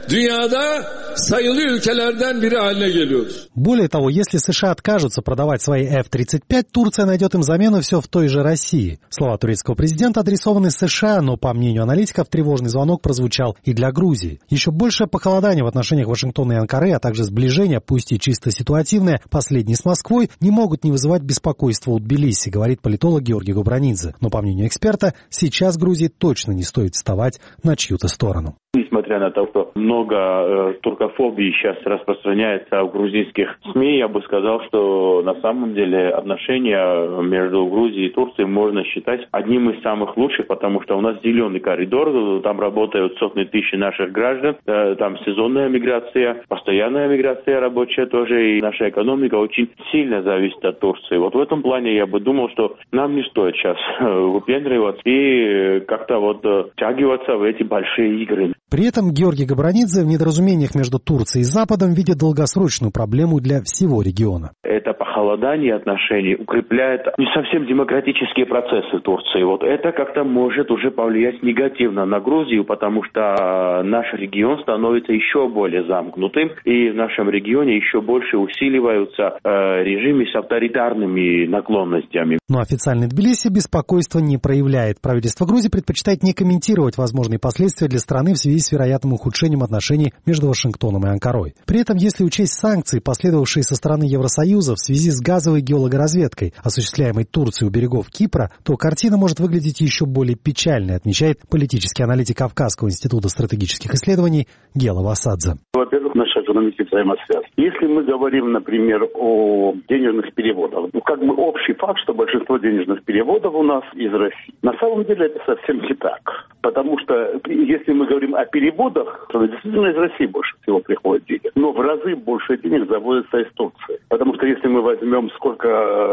[SPEAKER 2] Более того, если США откажутся продавать свои эф тридцать пять, Турция найдет им замену все в той же России. Слова турецкого президента адресованы США, но, по мнению аналитиков, тревожный звонок прозвучал и для Грузии. Еще большее похолодание в отношениях Вашингтона и Анкары, а также сближение, пусть и чисто ситуативное, последнее с Москвой, не могут не вызывать беспокойства у Тбилиси, говорит политолог Георгий Губранидзе. Но, по мнению эксперта, сейчас Грузии точно не стоит вставать на чью-то сторону.
[SPEAKER 15] Несмотря на то, что много э, туркофобии сейчас распространяется в грузинских СМИ, я бы сказал, что на самом деле отношения между Грузией и Турцией можно считать одним из самых лучших, потому что у нас зеленый коридор, там работают сотни тысяч наших граждан, э, там сезонная миграция, постоянная миграция рабочая тоже, и наша экономика очень сильно зависит от Турции. Вот в этом плане я бы думал, что нам не стоит сейчас выпендриваться и как-то вот втягиваться в эти большие игры.
[SPEAKER 2] При этом Георгий Губранидзе в недоразумениях между Турцией и Западом видит долгосрочную проблему для всего региона.
[SPEAKER 15] Это похолодание отношений укрепляет не совсем демократические процессы Турции. Вот это как-то может уже повлиять негативно на Грузию, потому что наш регион становится еще более замкнутым, и в нашем регионе еще больше усиливаются э, режимы с авторитарными наклонностями.
[SPEAKER 2] Но официальный Тбилиси беспокойства не проявляет. Правительство Грузии предпочитает не комментировать возможные последствия для страны в связи с вероятным ухудшением отношений между Вашингтоном и Анкарой. При этом, если учесть санкции, последовавшие со стороны Евросоюза в связи с газовой геологоразведкой, осуществляемой Турцией у берегов Кипра, то картина может выглядеть еще более печальной, отмечает политический аналитик Кавказского института стратегических исследований Гела Васадзе.
[SPEAKER 16] Во-первых, наши экономики взаимосвязаны. Если мы говорим, например, о денежных переводах, ну, как бы общий факт, что большинство денежных переводов у нас из России. На самом деле это совсем не так. Потому что, если мы говорим о переводах, то действительно из России больше всего приходит денег. Но в разы больше денег заводится из Турции. Потому что если мы возьмем, сколько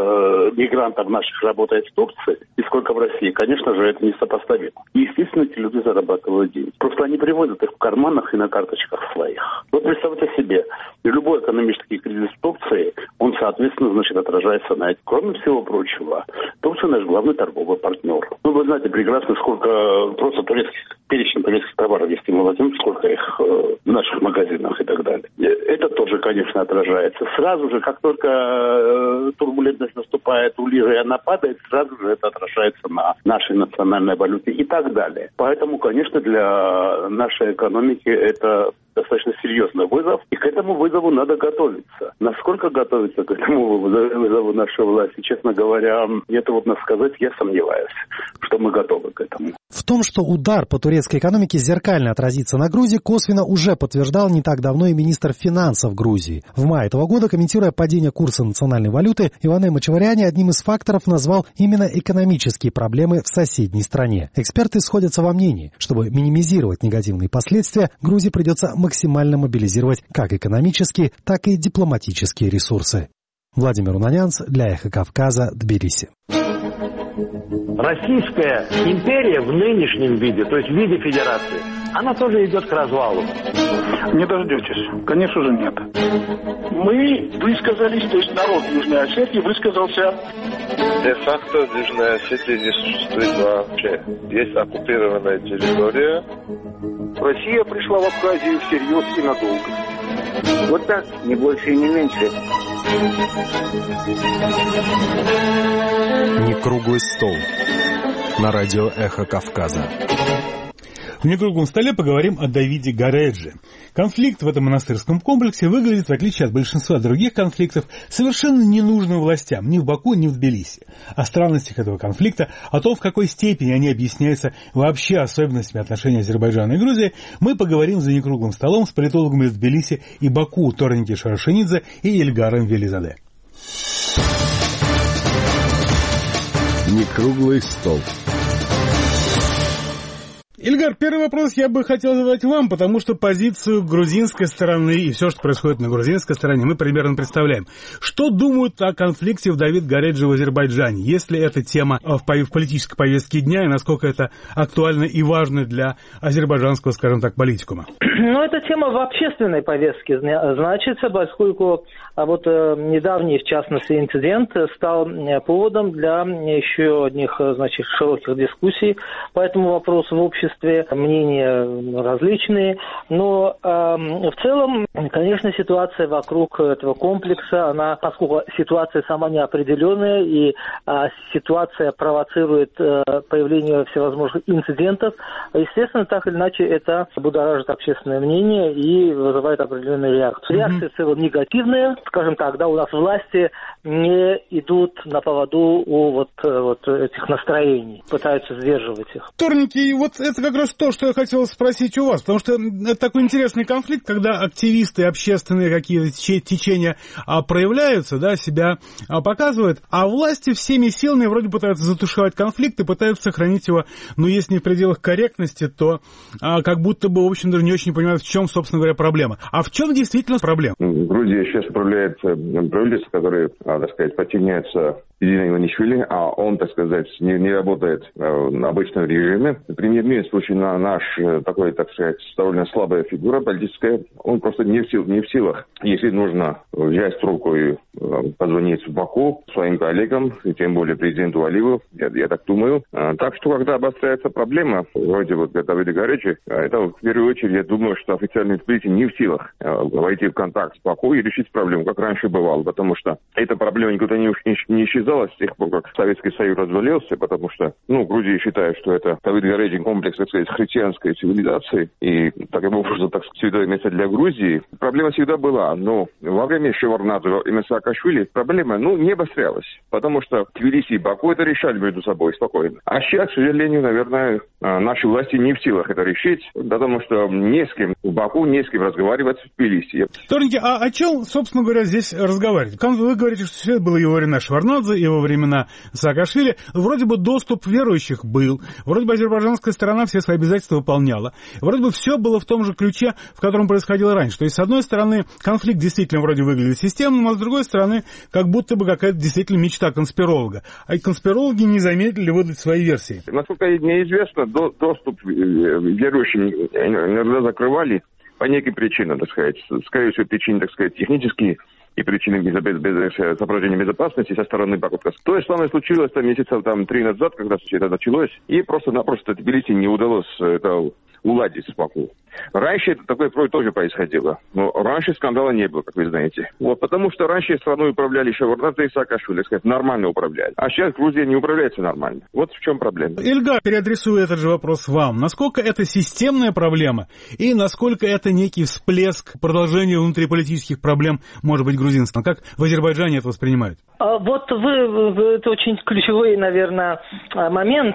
[SPEAKER 16] э, мигрантов наших работает в Турции и сколько в России, конечно же, это несопоставимо. И, естественно, эти люди зарабатывают деньги. Просто они приводят их в карманах и на карточках своих. Вот представьте себе, любой экономический кризис в Турции, он, соответственно, значит, отражается на это. Кроме всего прочего, Турция наш главный торговый партнер. Ну, вы знаете прекрасно, сколько просто турецких, перечень турецких товаров, если мы возьмем, сколько их э, в наших магазинах и так далее. Это тоже, конечно, отражается. Сразу же, как только э, турбулентность наступает у лиры, и она падает, сразу же это отражается на нашей национальной валюте и так далее. Поэтому, конечно, для нашей экономики это достаточно серьезный вызов, и к этому вызову надо готовиться. Насколько готовиться к этому вызову нашей власти, честно говоря, мне трудно сказать, я сомневаюсь, что мы готовы к этому.
[SPEAKER 2] В том, что удар по турецкой экономике зеркально отразится на Грузии, косвенно уже подтверждал не так давно и министр финансов Грузии. В мае этого года, комментируя падение курса национальной валюты, Иване Мачеваряне одним из факторов назвал именно экономические проблемы в соседней стране. Эксперты сходятся во мнении, чтобы минимизировать негативные последствия, Грузии придется максимально мобилизировать как экономические, так и дипломатические ресурсы. Владимир Унанянц для Эхо Кавказа, Тбилиси.
[SPEAKER 17] Российская империя в нынешнем виде, то есть в виде федерации, она тоже идет к развалу.
[SPEAKER 18] Не дождетесь. Конечно же, нет. Мы высказались, то есть народ Южной Осетии высказался.
[SPEAKER 19] Де-факто в Южной Осетии не существует вообще. Есть оккупированная территория.
[SPEAKER 18] Россия пришла в Абхазию всерьез и надолго.
[SPEAKER 17] Вот так, не больше и не меньше.
[SPEAKER 20] Не круглый стол. На радио «Эхо Кавказа».
[SPEAKER 1] В некруглом столе поговорим о Давиде Гареджи. Конфликт в этом монастырском комплексе выглядит, в отличие от большинства других конфликтов, совершенно ненужным властям ни в Баку, ни в Тбилиси. О странностях этого конфликта, о том, в какой степени они объясняются вообще особенностями отношений Азербайджана и Грузии, мы поговорим за некруглым столом с политологами из Тбилиси и Баку Торники Шарашенидзе и Ильгаром Велизаде.
[SPEAKER 13] Некруглый стол.
[SPEAKER 1] Ильгар, первый вопрос я бы хотел задать вам, потому что позицию грузинской стороны и все, что происходит на грузинской стороне, мы примерно представляем. Что думают о конфликте в Давид Гареджи в Азербайджане? Есть ли эта тема в политической повестке дня и насколько это актуально и важно для азербайджанского, скажем так, политикума?
[SPEAKER 21] Ну, эта тема в общественной повестке значится, поскольку вот недавний, в частности, инцидент стал поводом для еще одних, значит, широких дискуссий по этому вопросу в обществе. Мнения различные, но э, в целом, конечно, ситуация вокруг этого комплекса, она, поскольку ситуация сама неопределенная и э, ситуация провоцирует э, появление всевозможных инцидентов, естественно, так или иначе это будоражит общественное мнение и вызывает определенную реакцию. Mm-hmm. Реакция в целом негативная, скажем так, да, у нас власти не идут на поводу у вот, вот этих настроений, пытаются сдерживать их.
[SPEAKER 1] Торники, вот это как раз то, что я хотел спросить у вас, потому что это такой интересный конфликт, когда активисты, общественные какие-то течения а, проявляются, да, себя а, показывают, а власти всеми силами вроде пытаются затушевать конфликт и пытаются сохранить его, но если не в пределах корректности, то а, как будто бы, в общем, даже не очень понимают, в чем, собственно говоря, проблема. А в чем действительно проблема?
[SPEAKER 22] Грузия сейчас управляет правительство, которое, так сказать, подчиняется Единой Иванишвили, а он, так сказать, не, не работает в обычном режиме. Премьер-министр очень наш такой, так сказать, довольно слабая фигура политическая, он просто не в, сил, не в силах. Если нужно взять трубку и позвонить в Баку своим коллегам, и тем более президенту Алиеву, я, я так думаю. Так что, когда обостряется проблема, вроде вот Давида Гареджи, это в первую очередь, я думаю, что официальные Тбилиси не в силах войти в контакт с Баку и решить проблему, как раньше бывало, потому что эта проблема никуда не, не, не исчезала с тех пор, как Советский Союз развалился, потому что, ну, Грузия считает, что это Давид Гареджи комплекс, так сказать, христианской цивилизации, и таким образом, так сказать, святое место для Грузии. Проблема всегда была, но во время Шеварднадзе и Саакашвили проблема, ну, не обострялась, потому что Тбилиси и Баку это решали между собой спокойно. А сейчас, к сожалению, наверное, наши власти не в силах это решить, потому что не с кем в Баку, не с кем разговаривать в Тбилиси.
[SPEAKER 1] Торники, а о чем, собственно говоря, здесь разговаривать? Вы говорите, что все это было и во времена Шеварднадзе, и во времена Саакашвили. Вроде бы доступ верующих был, вроде бы азербайджанская сторона все свои обязательства выполняла. Вроде бы все было в том же ключе, в котором происходило раньше. То есть, с одной стороны, конфликт действительно вроде выглядит системным, а с другой стороны, как будто бы какая-то действительно мечта конспиролога. А и конспирологи не замедлили выдать свои версии.
[SPEAKER 22] Насколько мне известно, до, доступ верующим иногда закрывали по неким причинам, так сказать. Скорее всего, причины, так сказать, технические и причины без, без, без соображения безопасности со стороны Баку. То же самое случилось там месяцев там, три назад, когда все это началось, и просто-напросто Тбилиси не удалось это уладить с Баку. Раньше это такое тоже происходило, но раньше скандала не было, как вы знаете. Вот, потому что раньше страной управляли Шеварднадзе и Саакашвили, так сказать, нормально управляли. А сейчас Грузия не управляется нормально. Вот в чем проблема.
[SPEAKER 1] Ильгар, переадресую этот же вопрос вам. Насколько это системная проблема и насколько это некий всплеск продолжения внутриполитических проблем, может быть, грузинского? Как в Азербайджане это воспринимают?
[SPEAKER 21] Вот вы, это очень ключевой, наверное, момент.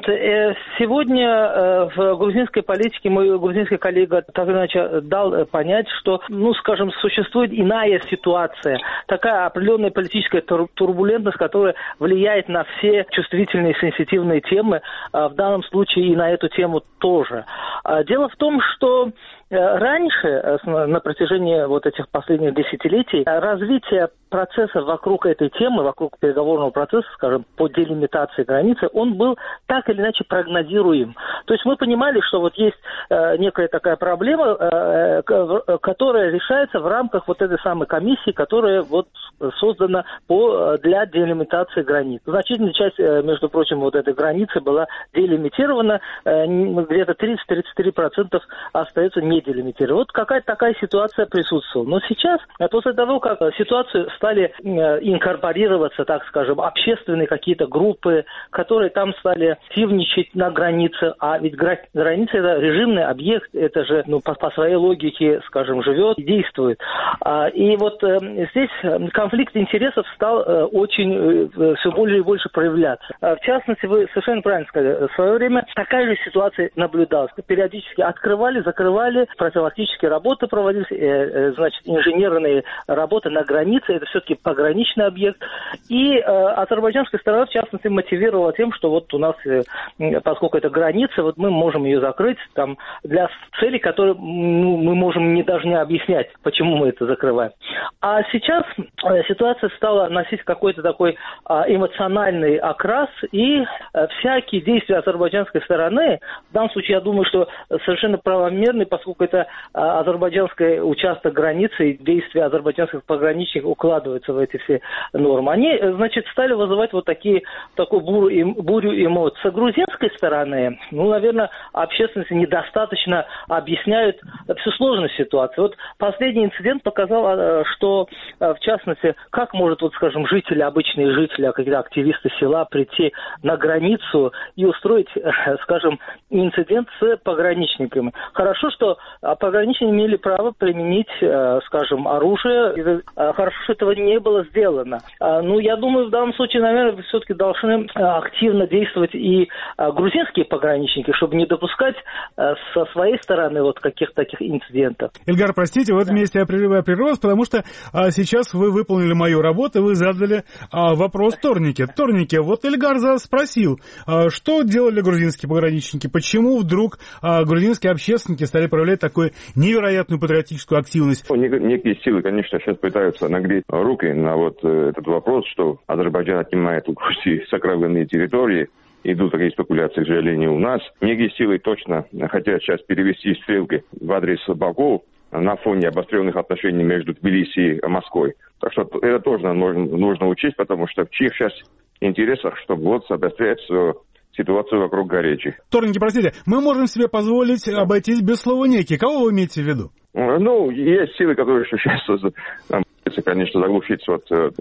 [SPEAKER 21] Сегодня в грузинской политике мой грузинский коллега так или иначе дал понять, что, ну, скажем, существует иная ситуация, такая определенная политическая турбулентность, которая влияет на все чувствительные, сенситивные темы, в данном случае и на эту тему тоже. Дело в том, что раньше, на протяжении вот этих последних десятилетий, развитие процесса вокруг этой темы, вокруг переговорного процесса, скажем, по делимитации границы, он был так или иначе прогнозируем. То есть мы понимали, что вот есть э, некая такая проблема, э, э, которая решается в рамках вот этой самой комиссии, которая вот создана по, для делимитации границ. Значительная часть, э, между прочим, вот этой границы была делимитирована, э, где-то тридцать-тридцать три процента остается не делимитирована. Вот какая-то такая ситуация присутствовала. Но сейчас, после того, как ситуацию стали инкорпорироваться, так скажем, общественные какие-то группы, которые там стали активничать на границе, а ведь граница – это режимный объект, это же ну, по, по своей логике, скажем, живет и действует. А, и вот э, здесь конфликт интересов стал э, очень, э, все больше и больше проявляться. А, в частности, вы совершенно правильно сказали, в свое время такая же ситуация наблюдалась. Периодически открывали, закрывали, профилактические работы проводились, э, э, значит, инженерные работы на границе, это все-таки пограничный объект. И э, азербайджанская сторона, в частности, мотивировала тем, что вот у нас, э, поскольку это граница, вот мы можем ее закрыть там, для целей, которые ну, мы можем не, даже не объяснять, почему мы это закрываем. А сейчас э, ситуация стала носить какой-то такой э, эмоциональный окрас, и э, всякие действия азербайджанской стороны, в данном случае, я думаю, что совершенно правомерны, поскольку это э, азербайджанский участок границы, и действия азербайджанских пограничников укладываются в эти все нормы. Они, значит, стали вызывать вот такие, такую бурю, бурю эмоций. С грузинской стороны, ну, наверное, общественности недостаточно объясняют всю сложность ситуации. Вот последний инцидент показал, что, в частности, как может, вот, скажем, жители, обычные жители, какие-то активисты села прийти на границу и устроить, скажем, инцидент с пограничниками. Хорошо, что пограничники имели право применить, скажем, оружие. Хорошо, что этого не было сделано. Ну, я думаю, в данном случае, наверное, все-таки должны активно действовать и грузинские пограничники, чтобы не допускать со своей стороны вот каких-то таких инцидентов.
[SPEAKER 1] Эльгар, простите, в этом месте я прерываю прервался, потому что а, сейчас вы выполнили мою работу, вы задали а, вопрос Торнике. Торнике, вот Эльгар спросил, а, что делали грузинские пограничники, почему вдруг а, грузинские общественники стали проявлять такую невероятную патриотическую активность?
[SPEAKER 22] Некие силы, конечно, сейчас пытаются нагреть руки на вот этот вопрос, что Азербайджан отнимает у Грузии сокровенные территории. Идут такие спекуляции, к сожалению, у нас. Некие силы точно хотят сейчас перевести стрелки в адрес Баку на фоне обостренных отношений между Тбилиси и Москвой. Так что это тоже нужно, нужно учесть, потому что в чьих сейчас интересах, чтобы вот обострять ситуацию вокруг Гаречи.
[SPEAKER 1] Торники, простите, мы можем себе позволить обойтись без слова «некий». Кого вы имеете в виду?
[SPEAKER 22] Ну, есть силы, которые сейчас, конечно, заглушить вот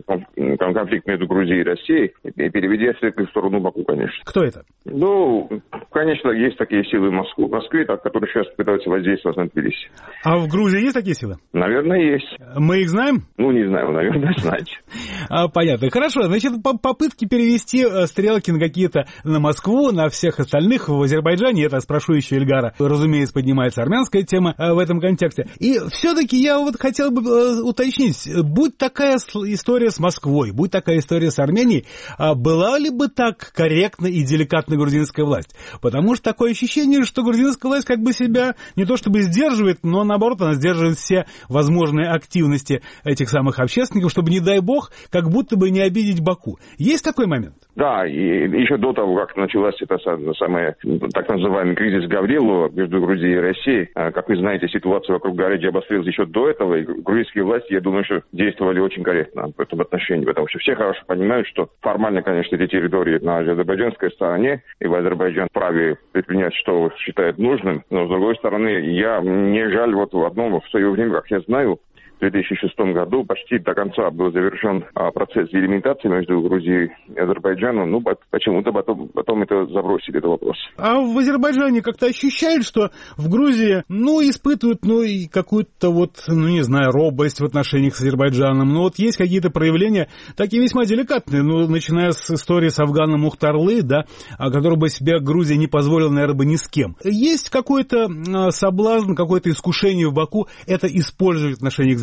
[SPEAKER 22] конфликт между Грузией и Россией и переведя в сторону Баку, конечно.
[SPEAKER 1] Кто это?
[SPEAKER 22] Ну, конечно, есть такие силы в Москве, в Москве, которые сейчас пытаются воздействовать на Тбилиси.
[SPEAKER 1] А в Грузии есть такие силы?
[SPEAKER 22] Наверное, есть.
[SPEAKER 1] Мы их знаем?
[SPEAKER 22] Ну, не знаю, наверное, знаете.
[SPEAKER 1] А, понятно. Хорошо, значит, попытки перевести стрелки на какие-то, на Москву, на всех остальных в Азербайджане, это спрошу еще Эльгара, разумеется, поднимается армянская тема в этом контексте. И все-таки я вот хотел бы уточнить, будь такая история с Москвой, будь такая история с Арменией, была ли бы так корректна и деликатна грузинская власть? Потому что такое ощущение, что грузинская власть как бы себя не то чтобы сдерживает, но наоборот она сдерживает все возможные активности этих самых общественников, чтобы, не дай бог, как будто бы не обидеть Баку. Есть такой момент?
[SPEAKER 22] Да, и еще до того, как началась эта самая так называемый кризис Гаврилова между Грузией и Россией, как вы знаете, ситуация вокруг Гареджи обострилась еще до этого, и грузинские власти, я думаю, что действовали очень корректно в этом отношении, потому что все хорошо понимают, что формально, конечно, эти территории на азербайджанской стороне, и в Азербайджан вправе предпринять, что считает нужным, но, с другой стороны, я не жаль вот в одном, в свое время, как я знаю, в две тысячи шестом году почти до конца был завершен а, процесс делимитации между Грузией и Азербайджаном. Ну, почему-то потом, потом это забросили, этот вопрос.
[SPEAKER 1] А в Азербайджане как-то ощущают, что в Грузии, ну, испытывают, ну, и какую-то вот, ну, не знаю, робость в отношениях с Азербайджаном. Ну, вот есть какие-то проявления, такие весьма деликатные, ну, начиная с истории с Афганом Мухтарлы, да, которого бы себе Грузия не позволила, наверное, бы ни с кем. Есть какой-то соблазн, какое-то искушение в Баку это использовать в отношениях с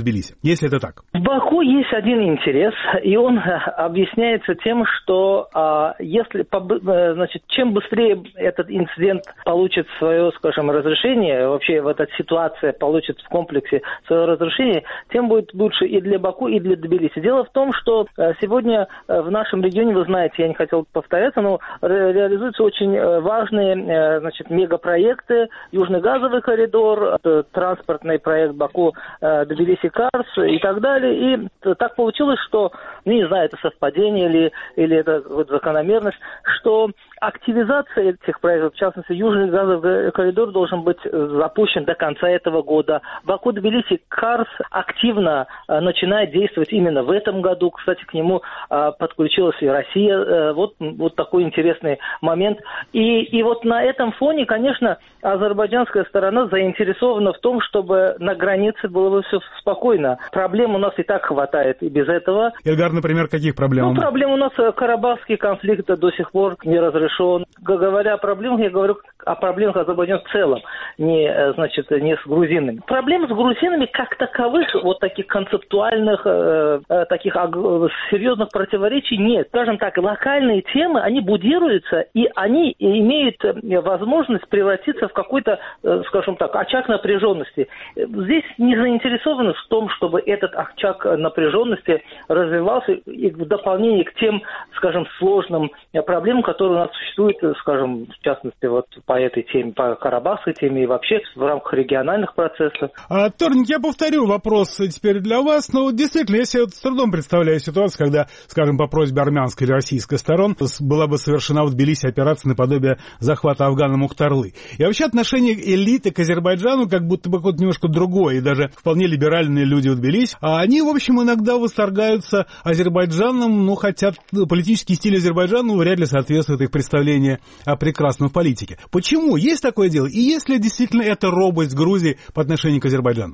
[SPEAKER 1] Тбилиси, если это так?
[SPEAKER 21] В Баку есть один интерес, и он объясняется тем, что а, если, значит, чем быстрее этот инцидент получит свое, скажем, разрешение, вообще вот эта ситуация получит в комплексе свое разрешение, тем будет лучше и для Баку, и для Тбилиси. Дело в том, что сегодня в нашем регионе, вы знаете, я не хотел повторяться, но ре- реализуются очень важные, значит, мегапроекты, Южный газовый коридор, транспортный проект Баку-Тбилиси-Карс и так далее. И так получилось, что, ну, не знаю, это совпадение или, или это вот закономерность, что активизация этих проектов, в частности, Южный газовый коридор должен быть запущен до конца этого года. Баку-Тбилиси-Карс активно а, начинает действовать именно в этом году. Кстати, к нему а, подключилась и Россия. А, вот, вот такой интересный момент. И, и вот на этом фоне, конечно, азербайджанская сторона заинтересована в том, чтобы на границе было бы все спокойно. Проблем у нас и так хватает и без этого.
[SPEAKER 1] Эльгар, например, каких проблем?
[SPEAKER 21] Ну, проблем у нас карабахский конфликт до сих пор не разрешен. Говоря о проблемах, я говорю о проблемах Азербайджана в целом, не, значит, не с грузинами. Проблем с грузинами как таковых, вот таких концептуальных, э, таких аг- серьезных противоречий нет. Скажем так, локальные темы, они будируются, и они имеют возможность превратиться в какой-то, э, скажем так, очаг напряженности. Здесь не заинтересованы в том, чтобы этот очаг напряженности развивался и в дополнение к тем, скажем, сложным проблемам, которые у нас существуют, скажем, в частности, вот по этой теме, по карабахской теме и вообще в рамках региональных процессов.
[SPEAKER 1] А, Торник, я повторю вопрос теперь для вас. Но вот действительно, я себе с трудом представляю ситуацию, когда, скажем, по просьбе армянской или российской сторон была бы совершена в Тбилиси операция наподобие захвата Афгана Мухтарлы. И вообще отношение элиты к Азербайджану как будто бы какое-то немножко другое, и даже вполне либеральные люди в Тбилиси. А они, в общем, иногда восторгаются Азербайджаном, но хотят, политический стиль Азербайджана вряд ли соответствует их представлению о прекрасном в политике. Почему? Есть такое дело? И есть ли действительно эта робость Грузии по отношению к Азербайджану?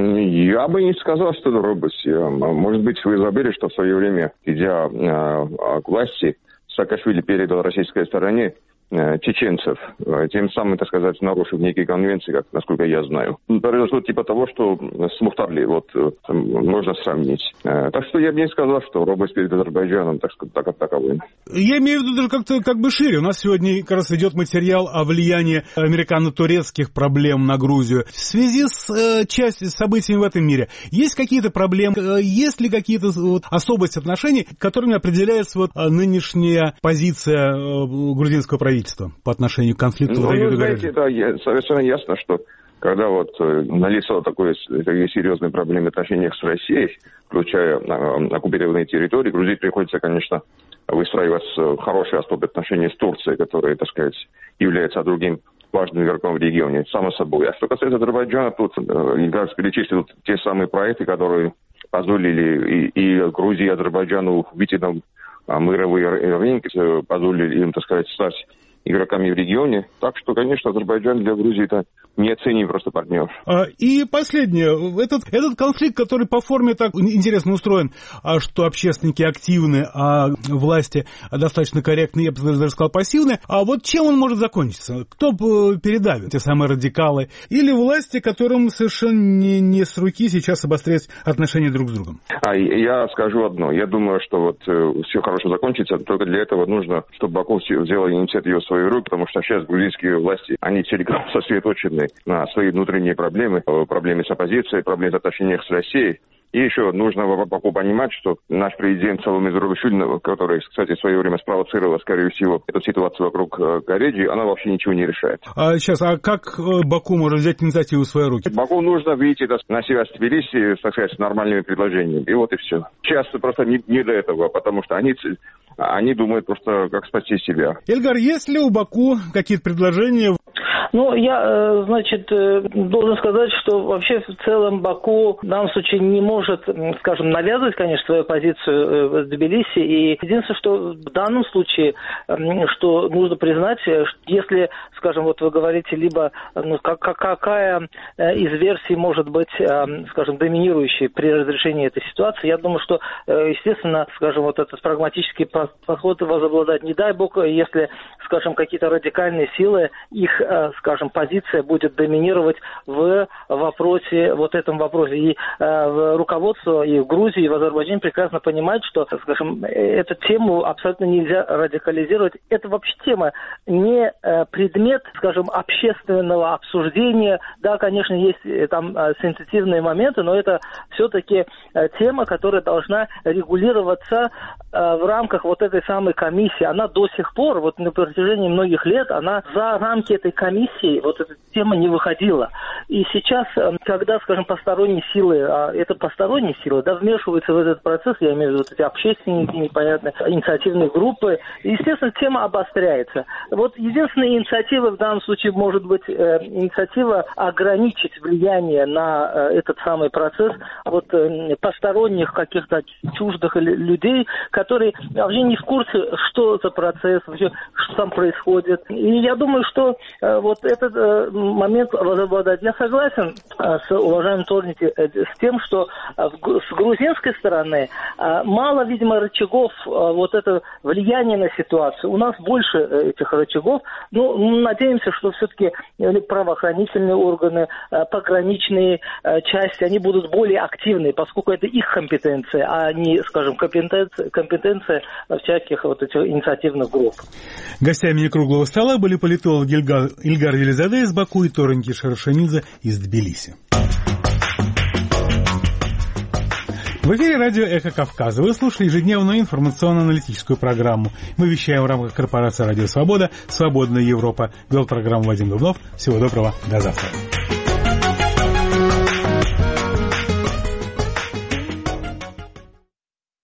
[SPEAKER 22] Я бы не сказал, что это робость. Может быть, вы забыли, что в свое время, идя к власти, Саакашвили передал российской стороне чеченцев, тем самым, так сказать, нарушив некие конвенции, как, насколько я знаю. Произошло типа того, что с Мухтарли вот можно сравнить. Так что я бы не сказал, что робость перед Азербайджаном, так сказать, так, таковой.
[SPEAKER 1] Я имею в виду даже как-то как бы шире. У нас сегодня как раз идет материал о влиянии американо-турецких проблем на Грузию. В связи с э, частью событиями в этом мире есть какие-то проблемы, э, есть ли какие-то вот, особости отношений, которыми определяется вот, нынешняя позиция э, грузинского правительства по отношению к конфликту?
[SPEAKER 22] Ну, вы знаете, да, совершенно ясно, что когда вот налицо такое, такие серьезные проблемы в отношениях с Россией, включая оккупированные территории, Грузии приходится, конечно, выстраивать хорошие особые отношения с Турцией, которая, так сказать, является другим важным игроком в регионе, само собой. А что касается Азербайджана, тут Игорь перечислил те самые проекты, которые позволили и, и Грузии, и Азербайджану выйти на мировые рынки, позволили им, так сказать, стать игроками в регионе. Так что, конечно, Азербайджан для Грузии это неоценимый просто партнер.
[SPEAKER 1] И последнее. Этот, этот конфликт, который по форме так интересно устроен, что общественники активны, а власти достаточно корректны, я бы даже сказал, пассивны. А вот чем он может закончиться? Кто передавит? Те самые радикалы? Или власти, которым совершенно не, не с руки сейчас обострять отношения друг с другом?
[SPEAKER 22] А я скажу одно. Я думаю, что вот все хорошо закончится. Только для этого нужно, чтобы Баку взял инициативу в свои руки, потому что сейчас грузинские власти, они целиком сосредоточены на свои внутренние проблемы, проблемы с оппозицией, проблемы в отношениях с Россией. И еще нужно в Баку понимать, что наш президент Саломе Зурабишвили, который, кстати, в свое время спровоцировал, скорее всего, эту ситуацию вокруг Гареджи, она вообще ничего не решает.
[SPEAKER 1] А сейчас, а как Баку может взять инициативу в свои руки?
[SPEAKER 22] Баку нужно выйти на связь с Тбилиси, так сказать, с нормальными предложениями. И вот и все. Сейчас просто не, не до этого, потому что они, они думают просто, как спасти себя.
[SPEAKER 1] Эльгар, есть ли у Баку какие-то предложения?
[SPEAKER 21] Ну, я, значит, должен сказать, что вообще в целом Баку в данном случае не может может, скажем, навязывать, конечно, свою позицию в Тбилиси. И единственное, что в данном случае, что нужно признать, если, скажем, вот вы говорите, либо ну, как, какая из версий может быть, скажем, доминирующей при разрешении этой ситуации, я думаю, что, естественно, скажем, вот этот прагматический подход возобладать, не дай бог, если, скажем, какие-то радикальные силы, их, скажем, позиция будет доминировать в вопросе, вот этом вопросе. И э, руководство и в Грузии, и в Азербайджане прекрасно понимает, что, скажем, эту тему абсолютно нельзя радикализировать. Это вообще тема не э, предмет, скажем, общественного обсуждения. Да, конечно, есть э, там э, сенситивные моменты, но это все-таки э, тема, которая должна регулироваться э, в рамках вот этой самой комиссии. Она до сих пор, вот на протяжении многих лет, она за рамки этой комиссии, вот эта тема не выходила. И сейчас, когда, скажем, посторонние силы, а это посторонние силы, да, вмешиваются в этот процесс, я имею в виду вот эти общественные, непонятные инициативные группы, естественно, тема обостряется. Вот единственная инициатива в данном случае может быть э, инициатива ограничить влияние на э, этот самый процесс вот э, посторонних каких-то чуждых людей, которые вообще не в курсе, что за процесс, вообще, что там происходит. И я думаю, что э, вот этот э, момент возобладать. Я согласен э, с уважаемым Торники э, с тем, что э, с грузинской стороны э, мало, видимо, рычагов э, вот это влияние на ситуацию. У нас больше э, этих рычагов. Ну, надеемся, что все-таки э, правоохранительные органы, э, пограничные э, части, они будут более активны, поскольку это их компетенция, а не, скажем, компетенция, компетенция всяких вот этих инициативных групп.
[SPEAKER 1] Гостями круглого стола были политолог Ильгар, Ильгар Велизаде из Баку и Торники Шаршанидзе из Тбилиси. В эфире радио «Эхо Кавказа». Вы слушали ежедневную информационно-аналитическую программу. Мы вещаем в рамках корпорации «Радио Свобода», «Свободная Европа». Вел программу Вадим Дубнов. Всего доброго. До завтра.